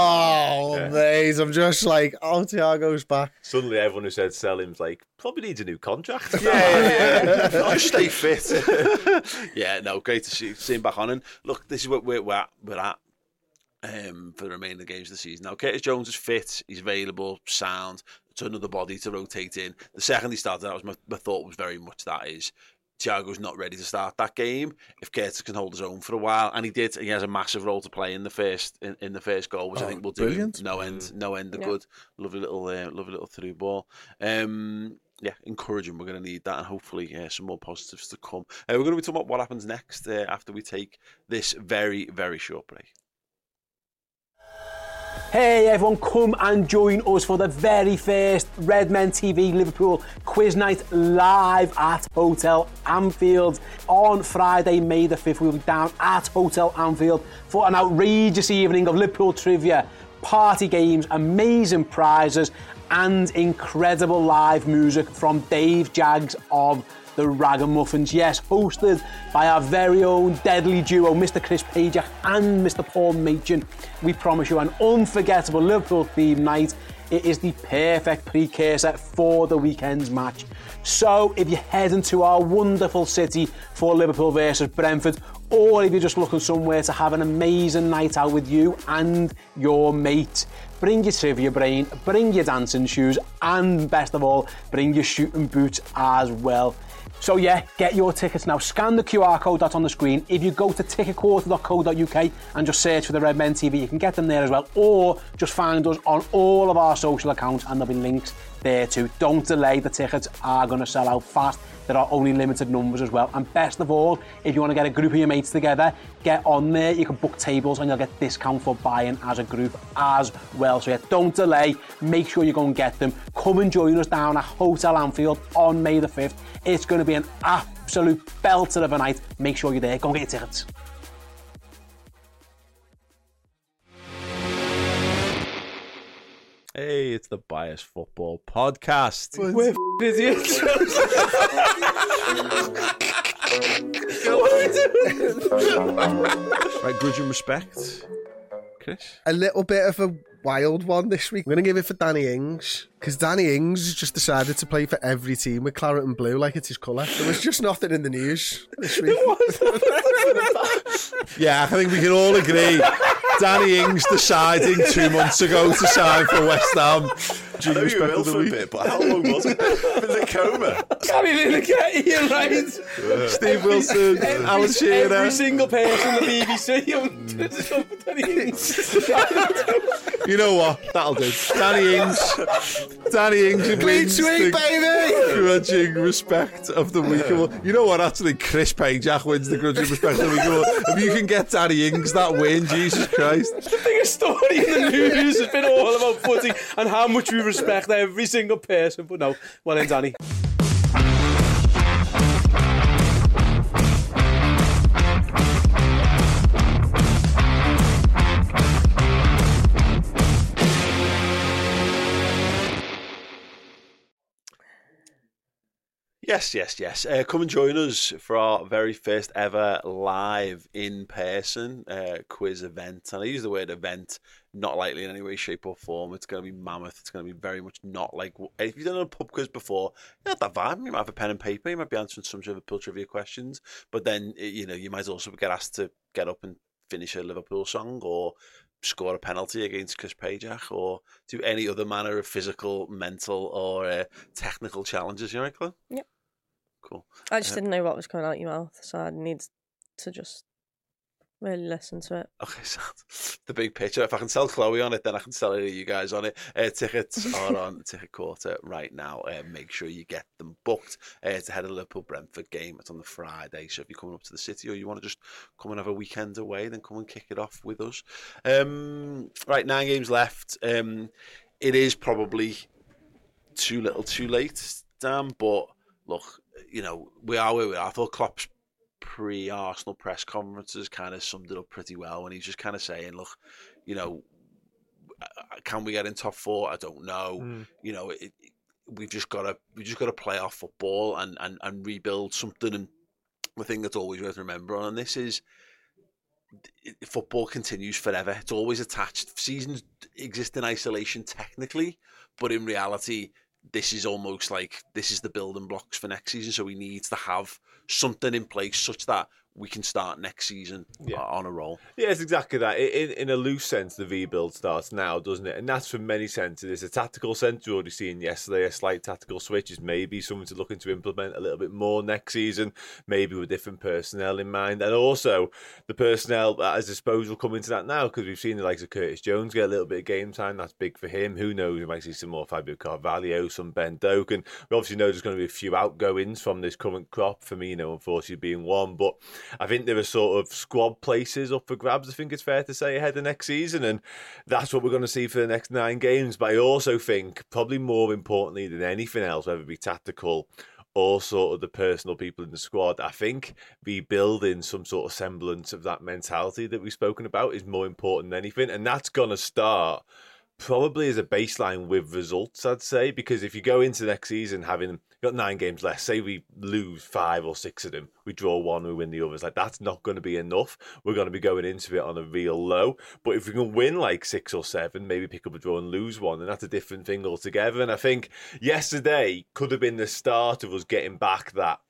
Oh, yeah. Mate, I'm just like, oh, Thiago's back. Suddenly, everyone who said sell him's like, probably needs a new contract. Yeah, yeah, yeah. Just stay fit. Yeah, no, great to see, see him back on. And look, this is what we're, we're at. We're at. Um, for the remaining of the games of the season. Now, Curtis Jones is fit, he's available, sound, to another body to rotate in. The second he started, that was my, my thought was very much that is, Thiago's not ready to start that game. If Curtis can hold his own for a while, and he did, he has a massive role to play in the first in, in the first goal, which oh, I think will do brilliant. no end, no end of yeah. good. Lovely little, uh, lovely little through ball. Um, yeah, encouraging. We're going to need that, and hopefully uh, some more positives to come. Uh, we're going to be talking about what happens next uh, after we take this very, very short break. Hey everyone, come and join us for the very first Redmen T V Liverpool quiz night live at Hotel Anfield on Friday, May the fifth. We'll be down at Hotel Anfield for an outrageous evening of Liverpool trivia, party games, amazing prizes and incredible live music from Dave Jaggs of the Ragamuffins. Yes, hosted by our very own deadly duo, Mister Chris Pajak and Mister Paul Machin. We promise you an unforgettable Liverpool-themed night. It is the perfect precursor for the weekend's match. So if you're heading to our wonderful city for Liverpool versus Brentford, or if you're just looking somewhere to have an amazing night out with you and your mate. Bring your trivia brain, bring your dancing shoes, and best of all, bring your shooting boots as well. So yeah, get your tickets now. Scan the Q R code that's on the screen. If you go to ticket quarter dot co dot U K and just search for the Red Men T V, you can get them there as well. Or just find us on all of our social accounts and there'll be links there too. Don't delay, the tickets are going to sell out fast. There are only limited numbers as well. And best of all, if you want to get a group of your mates together, get on there. You can book tables and you'll get discount for buying as a group as well. So yeah, don't delay. Make sure you go and get them. Come and join us down at Hotel Anfield on May the fifth. It's going to be an absolute belter of a night. Make sure you're there. Go and get your tickets. Hey, it's the Bias Football Podcast. We're idiots. What are we doing? Right, grudge and respect. Chris? A little bit of a wild one this week. I'm going to give it for Danny Ings, because Danny Ings has just decided to play for every team with claret and blue like it's his colour. There was just nothing in the news this week. Yeah, I think we can all agree. Danny Ings deciding two months ago to sign for West Ham. I know you will for a bit, but how long was it? In the coma. Can't even get you right. Yeah. Steve Wilson, every, Alan Shearer. Every single person on the B B C. You know what? That'll do. Danny Ings. Danny Ings wins sweet, baby! grudging respect of the week. You know what? Actually, Chris Pajak wins the grudging respect of the week. If you can get Danny Ings that win, Jesus Christ. The biggest story in the news has been all about footy and how much we respect every single person. But no, well then, Danny. Yes, yes, yes. Uh, come and join us for our very first ever live in-person uh, quiz event. And I use the word event not lightly in any way, shape or form. It's going to be mammoth. It's going to be very much not like... If you've done a pub quiz before, you know, that vibe. You might have a pen and paper. You might be answering some Liverpool trivia questions. But then, you know, you might also get asked to get up and finish a Liverpool song or score a penalty against Chris Pajak or do any other manner of physical, mental or uh, technical challenges. You know, right, Claire? Yep. Cool. I just uh, didn't know what was coming out your mouth, so I need to just really listen to it. Okay, so the big picture. If I can sell Chloe on it, then I can sell any of you guys on it. Uh, tickets are on Ticket Quarter right now. Uh, make sure you get them booked. Uh, it's ahead of the Liverpool-Brentford game. It's on the Friday, so if you're coming up to the city or you want to just come and have a weekend away, then come and kick it off with us. Um, right, nine games left. Um, it is probably too little too late, Dan, but look, you know, we are where we are. I thought Klopp's pre-Arsenal press conferences kind of summed it up pretty well when he's just kind of saying, look, you know, can we get in top four? I don't know. Mm. You know, it, it, we've just got to we just got to play our football and, and, and rebuild something. And the thing that's always worth remembering on this is football continues forever. It's always attached. Seasons exist in isolation technically, but in reality, this is almost like this is the building blocks for next season. So we need to have something in place such that we can start next season yeah. on a roll. Yeah, it's exactly that. In, in a loose sense, the rebuild starts now, doesn't it? And that's from many senses. It's a tactical sense. We've already seen yesterday a slight tactical switch is maybe something to look into implement a little bit more next season, maybe with different personnel in mind. And also the personnel at his disposal come into that now because we've seen the likes of Curtis Jones get a little bit of game time. That's big for him. Who knows? We might see some more Fabio Carvalho, some Ben Doak. And we obviously know there's going to be a few outgoings from this current crop, Firmino unfortunately being one. But I think there are sort of squad places up for grabs, I think it's fair to say, ahead of next season. And that's what we're going to see for the next nine games. But I also think, probably more importantly than anything else, whether it be tactical or sort of the personal people in the squad, I think rebuilding some sort of semblance of that mentality that we've spoken about is more important than anything. And that's going to start probably as a baseline with results, I'd say, because if you go into next season having got nine games left, say we lose five or six of them, we draw one, we win the others, like that's not going to be enough. We're going to be going into it on a real low. But if we can win like six or seven, maybe pick up a draw and lose one, and that's a different thing altogether. And I think yesterday could have been the start of us getting back that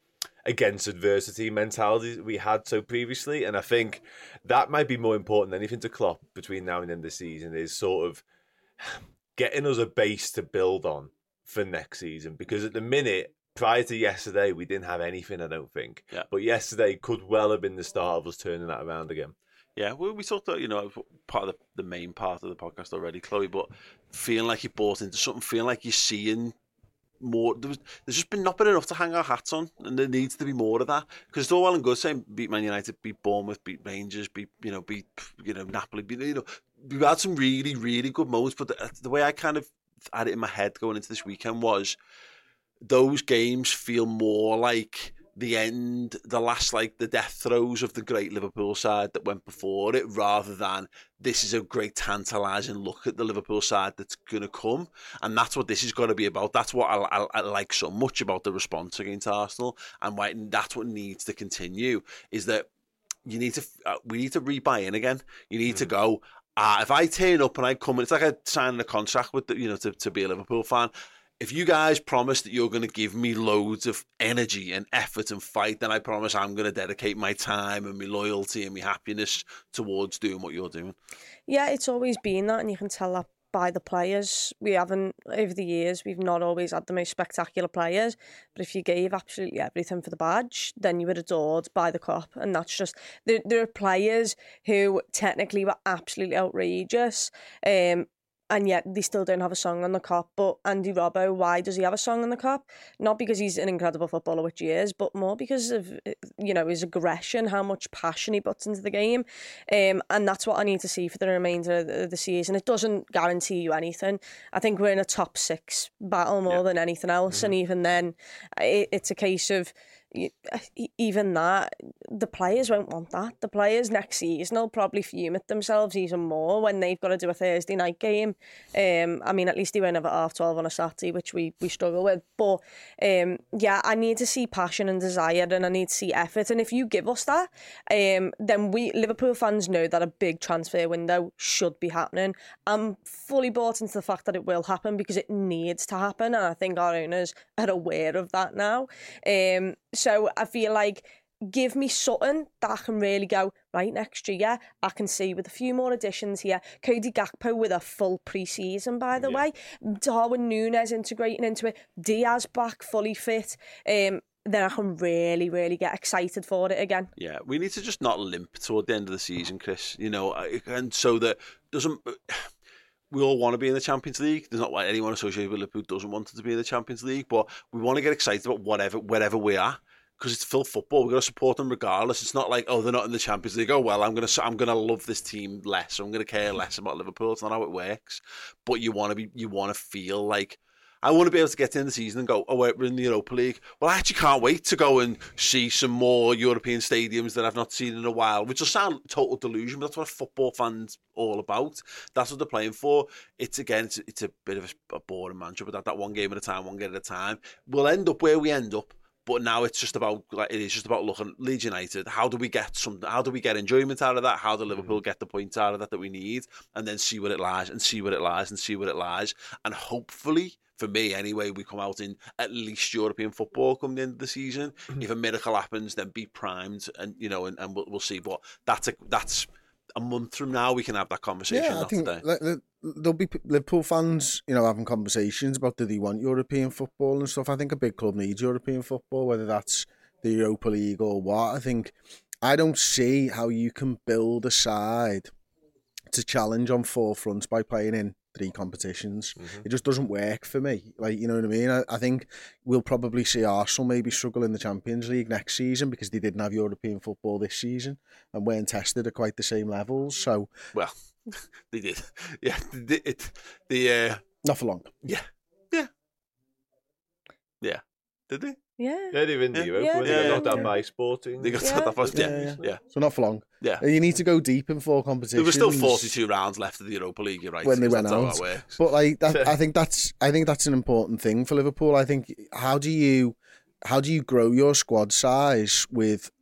against adversity mentality we had so previously. And I think that might be more important than anything to Klopp between now and the end of the season, is sort of getting us a base to build on for next season. Because at the minute, prior to yesterday, we didn't have anything, I don't think. Yeah. But yesterday could well have been the start of us turning that around again. Yeah, we, we talked about, you know, part of the, the main part of the podcast already, Chloe, but feeling like you bought into something, feeling like you're seeing more. There was, there's just been not been enough to hang our hats on, and there needs to be more of that. Because it's all well and good saying beat Man United, beat Bournemouth, beat Rangers, beat, you know, beat, you know, Napoli, beat, you know, we've had some really, really good moments, but the, the way I kind of had it in my head going into this weekend was those games feel more like the end, the last, like the death throes of the great Liverpool side that went before it, rather than this is a great tantalising look at the Liverpool side that's going to come. And that's what this is going to be about. That's what I, I, I like so much about the response against Arsenal, and why that's what needs to continue, is that you need to, uh, we need to rebuy in again. You need mm. to go, uh, if I turn up and I come in, it's like I signing a contract with the, you know, to, to be a Liverpool fan. If you guys promise that you're going to give me loads of energy and effort and fight, then I promise I'm going to dedicate my time and my loyalty and my happiness towards doing what you're doing. Yeah, it's always been that, and you can tell that by the players. We haven't, over the years, we've not always had the most spectacular players, but if you gave absolutely everything for the badge, then you were adored by the Kop. And that's just, there, there are players who technically were absolutely outrageous, um, and yet they still don't have a song on the Kop. But Andy Robbo, why does he have a song on the Kop? Not because he's an incredible footballer, which he is, but more because of, you know, his aggression, how much passion he puts into the game. Um, and that's what I need to see for the remainder of the, of the season. It doesn't guarantee you anything. I think we're in a top six battle more yeah. than anything else. Mm-hmm. And even then, it, it's a case of, even that, the players won't want that. The players next season will probably fume at themselves even more when they've got to do a Thursday night game. Um, I mean, at least they won't have it half twelve on a Saturday, which we, we struggle with. But um, yeah, I need to see passion and desire, and I need to see effort. And if you give us that, um, then we Liverpool fans know that a big transfer window should be happening. I'm fully bought into the fact that it will happen because it needs to happen, and I think our owners are aware of that now. Um, So I feel like, give me something that I can really go, right, next year, yeah, I can see with a few more additions here. Cody Gakpo with a full pre-season, by the yeah. way. Darwin Núñez integrating into it. Diaz back, fully fit. Um, then I can really, really get excited for it again. Yeah, we need to just not limp toward the end of the season, Chris. You know, and so that doesn't... We all want to be in the Champions League. There's not like anyone associated with Liverpool doesn't want to be in the Champions League, but we want to get excited about whatever, wherever we are, because it's full football. We've got to support them regardless. It's not like, oh, they're not in the Champions League. Oh, well, I'm gonna I'm gonna love this team less. Or I'm gonna care less about Liverpool. It's not how it works. But you want to be, you want to feel like, I want to be able to get in the season and go, oh, we're in the Europa League. Well, I actually can't wait to go and see some more European stadiums that I've not seen in a while, which will sound total delusion, but that's what a football fan's all about. That's what they're playing for. It's, again, it's, it's a bit of a, a boring mantra, but that, that one game at a time, one game at a time. We'll end up where we end up. But now it's just about, like, it is just about looking at Leeds United. How do we get some? How do we get enjoyment out of that? How do Liverpool get the points out of that that we need? And then see where it lies, and see where it lies, and see where it lies. And hopefully, for me anyway, we come out in at least European football come the end of the season. Mm-hmm. If a miracle happens, then be primed, and you know, and, and we'll, we'll see. But that's a that's a month from now. We can have that conversation. Yeah, I not think today. Like, there'll be Liverpool fans, you know, having conversations about do they want European football and stuff. I think a big club needs European football, whether that's the Europa League or what. I think I don't see how you can build a side to challenge on four fronts by playing in three competitions. Mm-hmm. It just doesn't work for me. Like, you know what I mean? I, I think we'll probably see Arsenal maybe struggle in the Champions League next season because they didn't have European football this season and weren't tested at quite the same levels. So, well, they did. Yeah, the it, the uh... not for long. Yeah, yeah, yeah. Did they? Yeah. Yeah, they're in the yeah. Europa. Yeah, they yeah, got knocked yeah. out by Sporting. They got yeah. knocked out by yeah, Yeah, yeah, yeah. yeah. So not for long. Yeah. You need to go deep in four competitions. There were still forty-two rounds left of the Europa League, you're right. When they went that's out. How that works. But like that, I think that's I think that's an important thing for Liverpool. I think how do you how do you grow your squad size with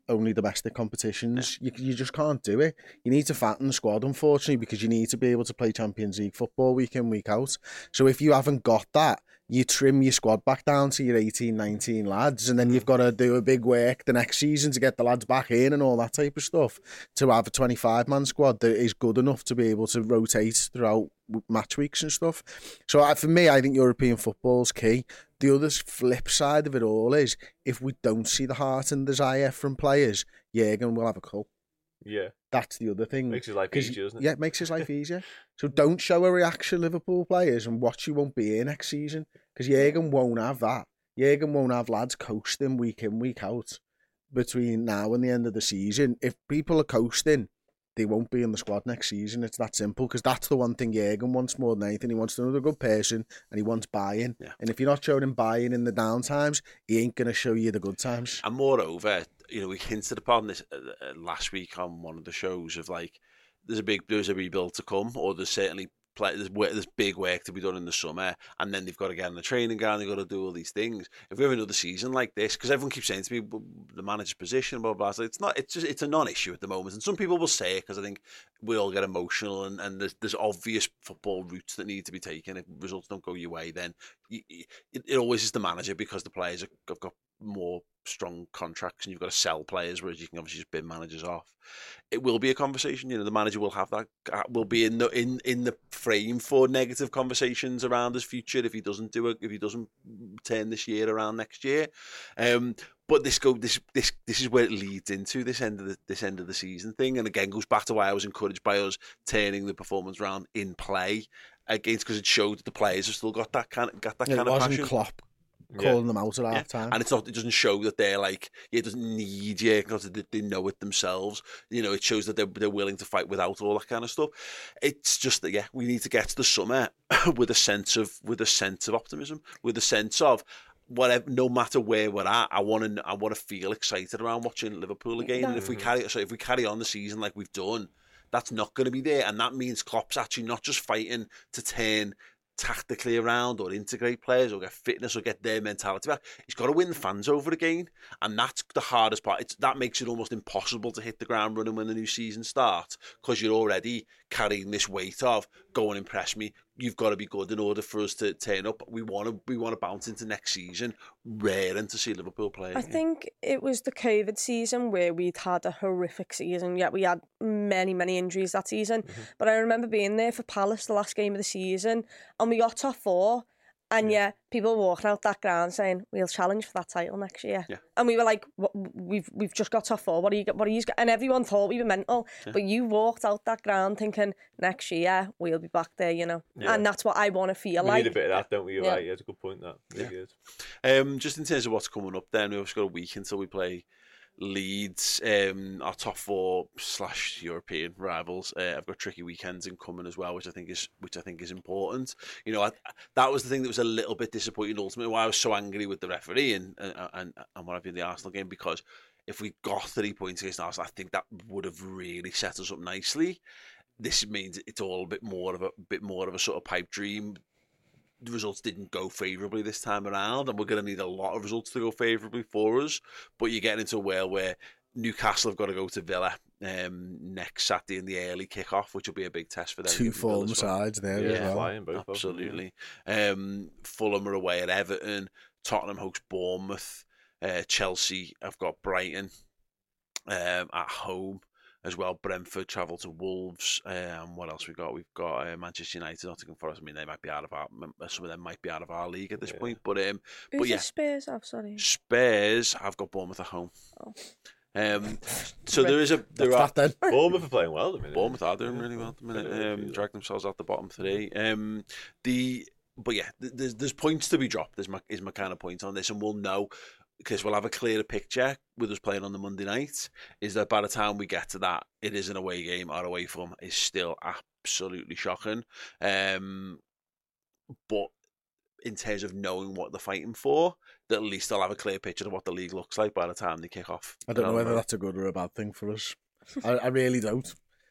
only domestic competitions. You you just can't do it. You need to fatten the squad, unfortunately, because you need to be able to play Champions League football week in, week out. So if you haven't got that, you trim your squad back down to your eighteen, nineteen lads, and then you've got to do a big work the next season to get the lads back in and all that type of stuff to have a twenty-five man squad that is good enough to be able to rotate throughout match weeks and stuff. So uh, for me, I think European football's key. The other flip side of it all is if we don't see the heart and desire from players, Jurgen will have a cull. Yeah. That's the other thing. Makes his life easier, doesn't it? Yeah, it makes his life easier. So don't show a reaction, Liverpool players, and watch you won't be here next season. Because Jurgen won't have that. Jurgen won't have lads coasting week in, week out between now and the end of the season. If people are coasting, they won't be in the squad next season. It's that simple, because that's the one thing Jurgen wants more than anything. He wants another good person, and he wants buy-in. Yeah. And if you're not showing him buy-in in the down times, he ain't going to show you the good times. And moreover, you know, we hinted upon this uh, last week on one of the shows of like, there's a big, there's a rebuild to come, or there's certainly play, there's, there's big work to be done in the summer, and then they've got to get in the training ground, they've got to do all these things. If we have another season like this, because everyone keeps saying to me, the manager's position, blah, blah, blah, it's not, it's just, it's a non-issue at the moment. And some people will say it because I think we all get emotional, and, and there's, there's obvious football routes that need to be taken. If results don't go your way, then you, it, it always is the manager, because the players have, have got more strong contracts and you've got to sell players, whereas you can obviously just bin managers off. It will be a conversation, you know, the manager will have that, will be in the in in the frame for negative conversations around his future if he doesn't do it, if he doesn't turn this year around next year. Um but this go this this this is where it leads into this end of the this end of the season thing, and again goes back to why I was encouraged by us turning the performance round in play against, because it showed that the players have still got that kind of got that yeah, kind it of wasn't passion. Klopp calling yeah. them out at half yeah. time, and it's not. It doesn't show that they're like. Yeah, it doesn't need you because they, they know it themselves. You know, it shows that they're they're willing to fight without all that kind of stuff. It's just that yeah, we need to get to the summer with a sense of with a sense of optimism, with a sense of whatever. No matter where we're at, I want to I want to feel excited around watching Liverpool again. No. And if we carry so if we carry on the season like we've done, that's not going to be there, and that means Klopp's actually not just fighting to turn tactically around or integrate players or get fitness or get their mentality back. He's got to win the fans over again, and that's the hardest part. It's, that makes it almost impossible to hit the ground running when the new season starts, because you're already carrying this weight of go and impress me. You've got to be good in order for us to turn up. We want to we want to bounce into next season raring to see Liverpool play. I think it was the COVID season where we'd had a horrific season. Yet we had many, many injuries that season. Mm-hmm. But I remember being there for Palace the last game of the season, and we got top four. And yeah, people walking out that ground saying we'll challenge for that title next year. Yeah. And we were like, we've we've just got top four. What are you? What are you? And everyone thought we were mental. Yeah. But you walked out that ground thinking next year we'll be back there, you know. Yeah. And that's what I want to feel we like. We need a bit of that, don't we? You're yeah. right. Yeah, it's a good point. That. Yeah. Really um, just in terms of what's coming up, then we've just got a week until we play Leeds, um, our top four slash European rivals. Uh, I've got tricky weekends incoming as well, which I think is which I think is important. You know, I, that was the thing that was a little bit disappointing. Ultimately, why I was so angry with the referee and and and, and what have you in the Arsenal game, because if we got three points against Arsenal, I think that would have really set us up nicely. This means it's all a bit more of a bit more of a sort of pipe dream. The results didn't go favourably this time around, and we're going to need a lot of results to go favourably for us. But you're getting into a world where Newcastle have got to go to Villa um, next Saturday in the early kick-off, which will be a big test for them. Two form sides there yeah, as well. Flying, both absolutely. Um, Fulham are away at Everton. Tottenham host Bournemouth. Uh, Chelsea have got Brighton um, at home as well. Brentford travel to Wolves. Um, what else we got? We've got uh, Manchester United, Nottingham Forest. I mean, they might be out of our. Some of them might be out of our league at this yeah. point. But um, Who's but yeah, Spurs? Oh, sorry. Spurs have got Bournemouth at home. Oh. Um, so there is a there That's are that then. Bournemouth are playing well at the minute. Bournemouth are doing really well at the minute. Um, drag themselves out the bottom three. Um, the but yeah, there's there's points to be dropped. There's my is my kind of point on this, and we'll know. Because we'll have a clearer picture with us playing on the Monday night, is that by the time we get to that, it is an away game. Our away form is still absolutely shocking. Um, but in terms of knowing what they're fighting for, that at least they'll have a clear picture of what the league looks like by the time they kick off. I don't know whether that's a good or a bad thing for us. I, I really don't.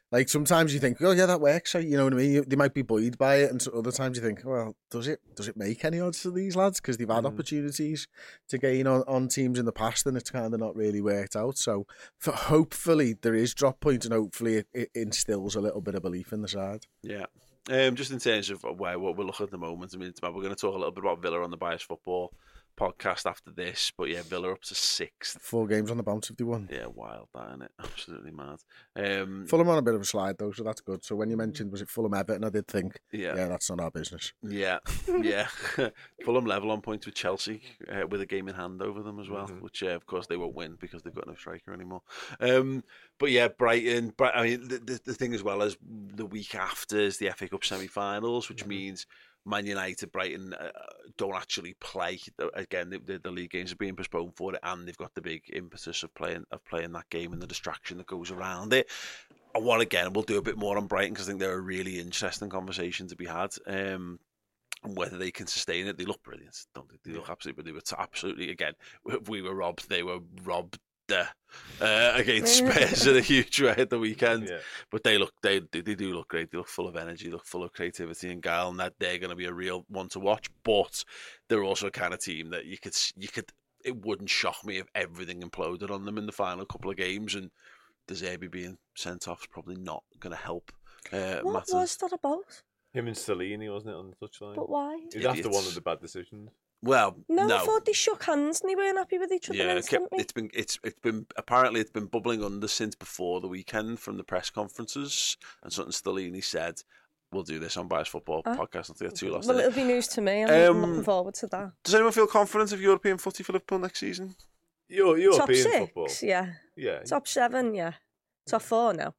Like, sometimes you think, oh, yeah, that works. So, you know what I mean? You, they might be buoyed by it. And so other times you think, well, does it does it make any odds to these lads? Because they've had mm. opportunities to gain on, on teams in the past and it's kind of not really worked out. So, for, hopefully, there is drop points and hopefully it, it instills a little bit of belief in the side. Yeah. Um, just in terms of where what we're looking at the moment, I mean, we're going to talk a little bit about Villa on the Bias Football podcast after this, but yeah, Villa up to sixth. Four games on the bounce if they won. Yeah, wild, that, isn't it? Absolutely mad. Um, Fulham on a bit of a slide though, so that's good. So when you mentioned, was it Fulham Everton, I did think, yeah, yeah that's not our business. Yeah, yeah. Fulham level on points with Chelsea, uh, with a game in hand over them as well, mm-hmm. which uh, of course they won't win because they've got no striker anymore. Um, but yeah, Brighton, Brighton I mean, the, the, the thing as well as the week after is the F A Cup semi-finals, which mm-hmm. means Man United, Brighton uh, don't actually play. Again, the, the, the league games are being postponed for it, and they've got the big impetus of playing of playing that game and the distraction that goes around it. And what again, we'll do a bit more on Brighton because I think they're a really interesting conversation to be had. Um, and whether they can sustain it, they look brilliant. Don't they? They look absolutely, but they were t- absolutely again. We were robbed. They were robbed. Uh, against Spurs in a huge way at the weekend, yeah. But they look they they do look great. They look full of energy, look full of creativity and guile, and that they're going to be a real one to watch. But they're also a kind of team that you could you could it wouldn't shock me if everything imploded on them in the final couple of games, and De Zerbi being sent off is probably not going to help. Uh, what matters. was that about? Him and Stellini, wasn't it, on the touchline? But why? It was after one of the bad decisions. Well, no, no, I thought they shook hands and they weren't happy with each other. Yeah, instantly. it's been it's it's been apparently it's been bubbling under since before the weekend from the press conferences, and something Stellini said, "We'll do this on Bias Football uh, podcast." I think two last. Well, it'll be news to me. I'm um, looking forward to that. Does anyone feel confident of European footy for Liverpool next season? You're European Top six, football, yeah, yeah. Top seven, yeah. Top four now.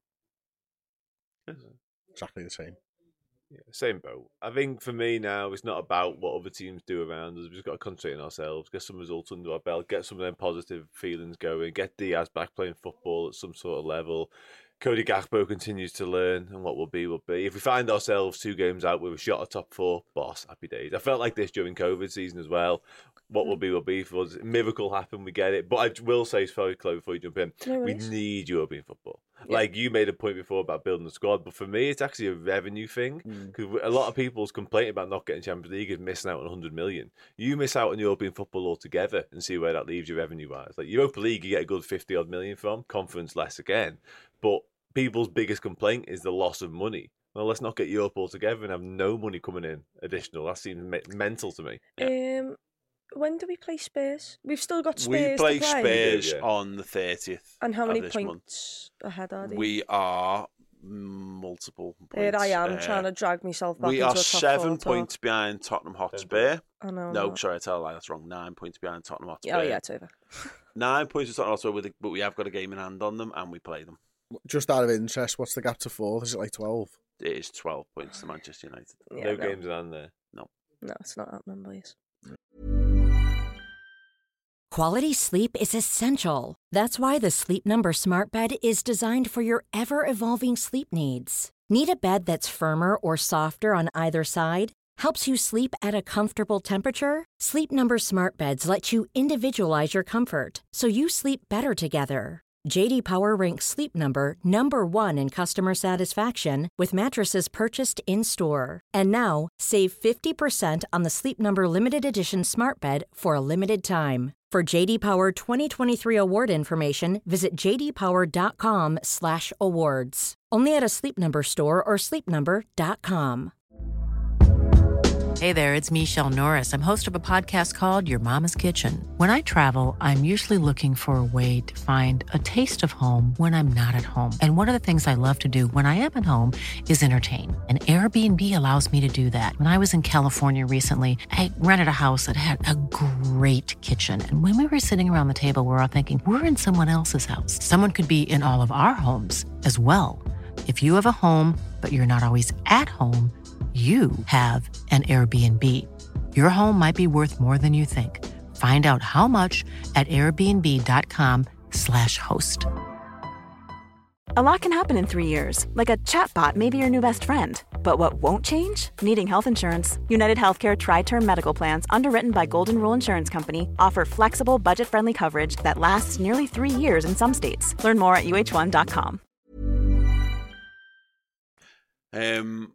Exactly the same. Yeah, same boat. I think for me now, it's not about what other teams do around us. We've just got to concentrate on ourselves, get some results under our belt, get some of them positive feelings going, get Diaz back playing football at some sort of level. Cody Gakpo continues to learn, and what will be will be. If we find ourselves two games out with a shot at top four, boss, happy days. I felt like this during COVID season as well. What will be will be for us. Miracle happen, we get it. But I will say, sorry, Chloe, before you jump in, no we need European football. Yeah. Like, you made a point before about building a squad, but for me, it's actually a revenue thing. Because mm. a lot of people's complaint about not getting Champions League is missing out on one hundred million. You miss out on European football altogether and see where that leaves you revenue-wise. Like, Europa League, you get a good fifty-odd million from. Conference, less again. But people's biggest complaint is the loss of money. Well, let's not get Europe all together and have no money coming in additional. That seems me- mental to me. Yeah. Um, when do we play Spurs? We've still got Spurs We play to play. Spurs yeah. on the thirtieth. And how many of this points month. ahead are they? We are multiple points. Here I am uh, trying to drag myself back We into are a top seven four points behind Tottenham Hotspur. I know. No, no. sorry, I tell a lie. That's wrong. Nine points behind Tottenham Hotspur. Oh, yeah, it's over. Nine points with Tottenham Hotspur, with the, but we have got a game in hand on them, and we play them. Just out of interest, what's the gap to fourth? Is it like twelve? It is twelve points to Manchester United. Yeah, no, no games in there. No. No, it's not happening, boys. Quality sleep is essential. That's why the Sleep Number Smart Bed is designed for your ever-evolving sleep needs. Need a bed that's firmer or softer on either side? Helps you sleep at a comfortable temperature? Sleep Number Smart Beds let you individualize your comfort so you sleep better together. J D Power ranks Sleep Number number one in customer satisfaction with mattresses purchased in-store. And now, save fifty percent on the Sleep Number Limited Edition Smart Bed for a limited time. For J D Power twenty twenty-three award information, visit j d power dot com slash awards. Only at a Sleep Number store or sleep number dot com. Hey there, it's Michelle Norris. I'm host of a podcast called Your Mama's Kitchen. When I travel, I'm usually looking for a way to find a taste of home when I'm not at home. And one of the things I love to do when I am at home is entertain. And Airbnb allows me to do that. When I was in California recently, I rented a house that had a great kitchen. And when we were sitting around the table, we were all thinking, we're in someone else's house. Someone could be in all of our homes as well. If you have a home, but you're not always at home, you have an Airbnb. Your home might be worth more than you think. Find out how much at airbnb.com slash host. A lot can happen in three years, like a chatbot may be your new best friend. But what won't change? Needing health insurance. United Healthcare Tri-Term Medical Plans, underwritten by Golden Rule Insurance Company, offer flexible, budget-friendly coverage that lasts nearly three years in some states. Learn more at u h one dot com. Um,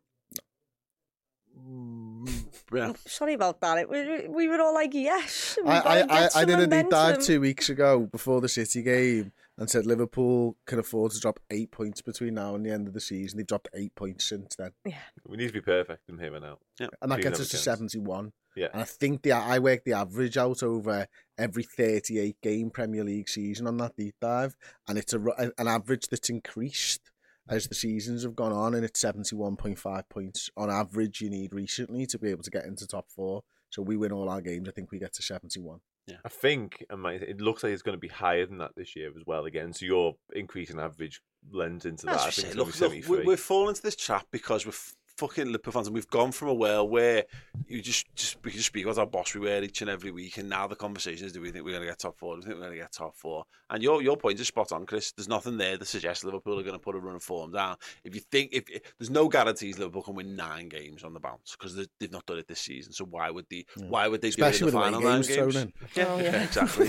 yeah. Sorry about that. It, we, we were all like, yes. I, I, I, I did a deep dive two weeks ago before the City game and said Liverpool can afford to drop eight points between now and the end of the season. They've dropped eight points since then. Yeah. We need to be perfect in here and out. Yeah. And that gets us to seventy-one. Yeah. And I think the I worked the average out over every thirty-eight game Premier League season on that deep dive, and it's a, an average that's increased as the seasons have gone on, and it's seventy-one point five points on average you need recently to be able to get into top four. So we win all our games, I think we get to seventy-one. Yeah. I think it looks like it's going to be higher than that this year as well again. So your increase in average lends into that. I think say, look, look, we're, we're falling into this trap because we're fucking Liverpool fans, and we've gone from a world where you just, just we can just speak about how boss we were each and every week, and now the conversation is: do we think we're going to get top four? Do we think we're going to get top four? And your your point is spot on, Chris. There's nothing there that suggests Liverpool are going to put a run of form down. If you think if, if there's no guarantees Liverpool can win nine games on the bounce because they've not done it this season, so why would they? Yeah. Why would they Especially do it in the final nine games? In. Yeah, oh, yeah. exactly.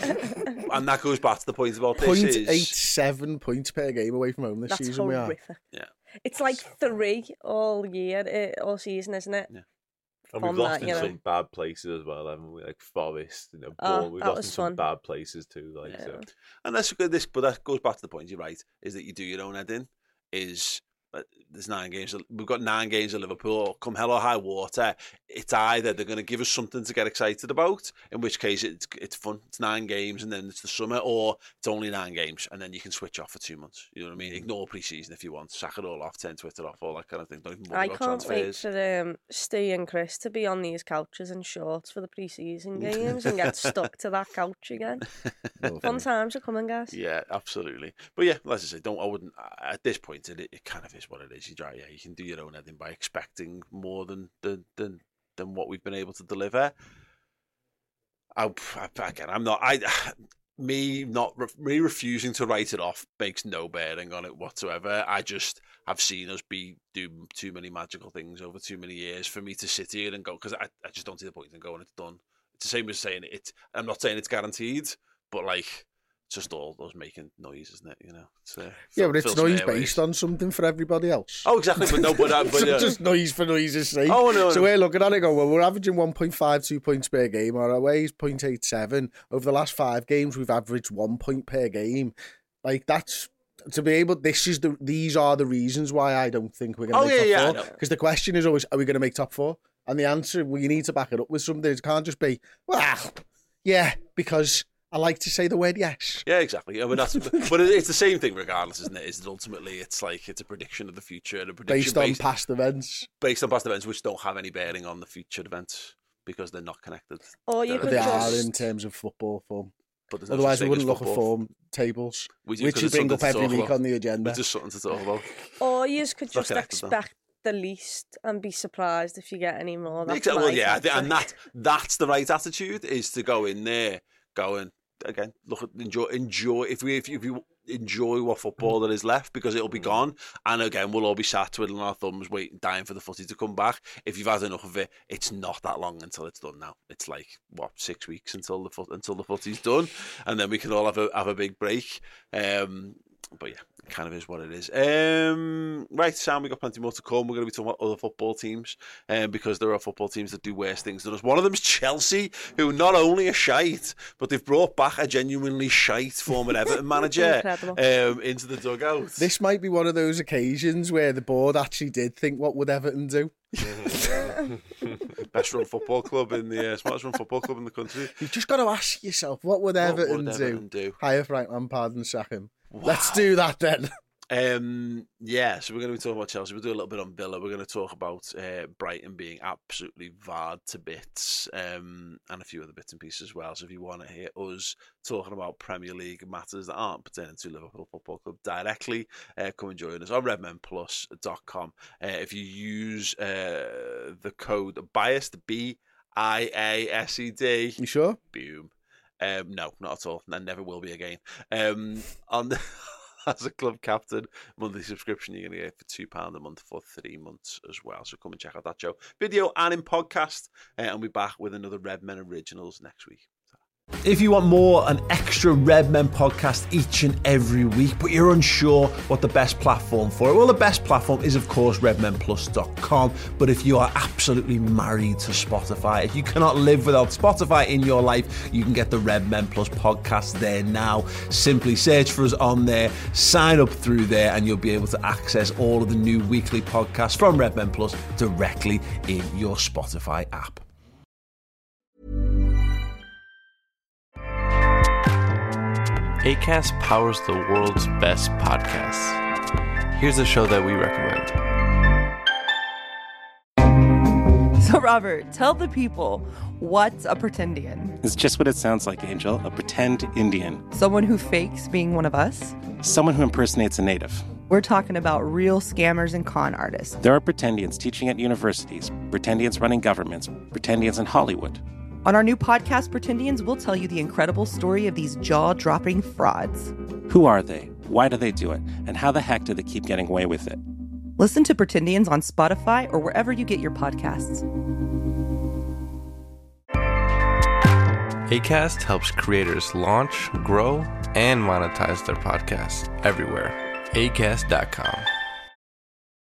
And that goes back to the point about this point is eight seven points per game away from home this That's season. Horrific. We are. Yeah. It's like three all year, all season, isn't it? Yeah. And we've lost that, in some know. bad places as well, haven't we? Like Forest, you know, oh, we've lost in fun. some bad places too. Like, yeah. so. And that's good. This, but that goes back to the point. You're right. Is that you do your own head in? Is uh, there's nine games. We've got nine games of Liverpool. Come hell or high water, it's either they're going to give us something to get excited about, in which case it's it's fun. It's nine games and then it's the summer, or it's only nine games and then you can switch off for two months. You know what I mean? Ignore pre-season if you want. Sack it all off. Turn Twitter off. All that kind of thing. Don't even worry I about can't transfers. wait for um, Stu and Chris to be on these couches and shorts for the pre-season games and get stuck to that couch again. Fun times are coming, guys. Yeah, absolutely. But yeah, as I say, don't. I wouldn't. At this point, it, it kind of is what it is. You try. Yeah, you can do your own editing by expecting more than than than, than what we've been able to deliver. I, again, I'm not. I me not me refusing to write it off makes no bearing on it whatsoever. I just have seen us be do too many magical things over too many years for me to sit here and go, because I, I just don't see the point in going. It's done. It's the same as saying it. I'm not saying it's guaranteed, but like. Just all those making noise, isn't it? You know. It's, uh, yeah, but it's noise based on something for everybody else. Oh, exactly. But no, but, uh, but uh, just noise for noise's sake. Oh no. So no. we're looking at it, go, well, we're averaging one point five two points per game. Our away is zero point eight seven. Over the last five games, we've averaged one point per game. Like that's to be able. This is the. These are the reasons why I don't think we're going to oh, make yeah, top yeah, four. Because the question is always, are we going to make top four? And the answer, well, you need to back it up with something. It can't just be, well, yeah, because. I like to say the word yes. Yeah, exactly. I mean, that's, but it's the same thing regardless, isn't it? Is that ultimately it's like it's a prediction of the future, and a prediction based on based, past events, based on past events which don't have any bearing on the future events because they're not connected. Or you but could they just... are in terms of football form. But no otherwise, we wouldn't look at form tables, we do, which you bring up every week on the agenda. It's just something to talk about. Or you could just expect the least and be surprised if you get any more. That's exactly. Well, yeah, and that that's the right attitude, is to go in there, going. Again, look at enjoy enjoy if we if you, if you enjoy what football there is left, because it'll be gone, and again we'll all be sat twiddling our thumbs, waiting, dying for the footy to come back. If you've had enough of it, it's not that long until it's done. Now it's like what six weeks until the foot until the footy's done, and then we can all have a have a big break. Um, but yeah, it kind of is what it is. Um, right, Sam, we've got plenty more to come. We're going to be talking about other football teams, um, because there are football teams that do worse things than us. One of them is Chelsea, who not only are shite, but they've brought back a genuinely shite former Everton manager um, into the dugout. This might be one of those occasions where the board actually did think, what would Everton do? Best run football club in the uh, smartest run football club in the country. You've just got to ask yourself, what would Everton, what would Everton do? do? Hire Frank Lampard and sack him. Wow. Let's do that then. Um, yeah, so we're going to be talking about Chelsea. We'll do a little bit on Villa. We're going to talk about uh, Brighton being absolutely varred to bits, um, and a few other bits and pieces as well. So if you want to hear us talking about Premier League matters that aren't pertaining to Liverpool Football Club directly, uh, come and join us on redmen plus dot com. Uh, if you use uh, the code BIASED, B I A S E D. You sure? Boom. Um, no, not at all. And never will be again. Um, on the, as a club captain, monthly subscription you're going to get for two pounds a month for three months as well. So come and check out that show, video and in podcast. Uh, and we'll be back with another Redmen Originals next week. If you want more, an extra Redmen podcast each and every week, but you're unsure what the best platform for it, well, the best platform is, of course, redmen plus dot com. But if you are absolutely married to Spotify, if you cannot live without Spotify in your life, you can get the Redmen Plus podcast there now. Simply search for us on there, sign up through there, and you'll be able to access all of the new weekly podcasts from Redmen Plus directly in your Spotify app. Acast powers the world's best podcasts. Here's a show that we recommend. So, Robert, tell the people, what's a pretendian? It's just what it sounds like, Angel. A pretend Indian. Someone who fakes being one of us? Someone who impersonates a native. We're talking about real scammers and con artists. There are pretendians teaching at universities, pretendians running governments, pretendians in Hollywood. On our new podcast, Pretendians, we'll tell you the incredible story of these jaw-dropping frauds. Who are they? Why do they do it? And how the heck do they keep getting away with it? Listen to Pretendians on Spotify or wherever you get your podcasts. Acast helps creators launch, grow, and monetize their podcasts everywhere. acast dot com.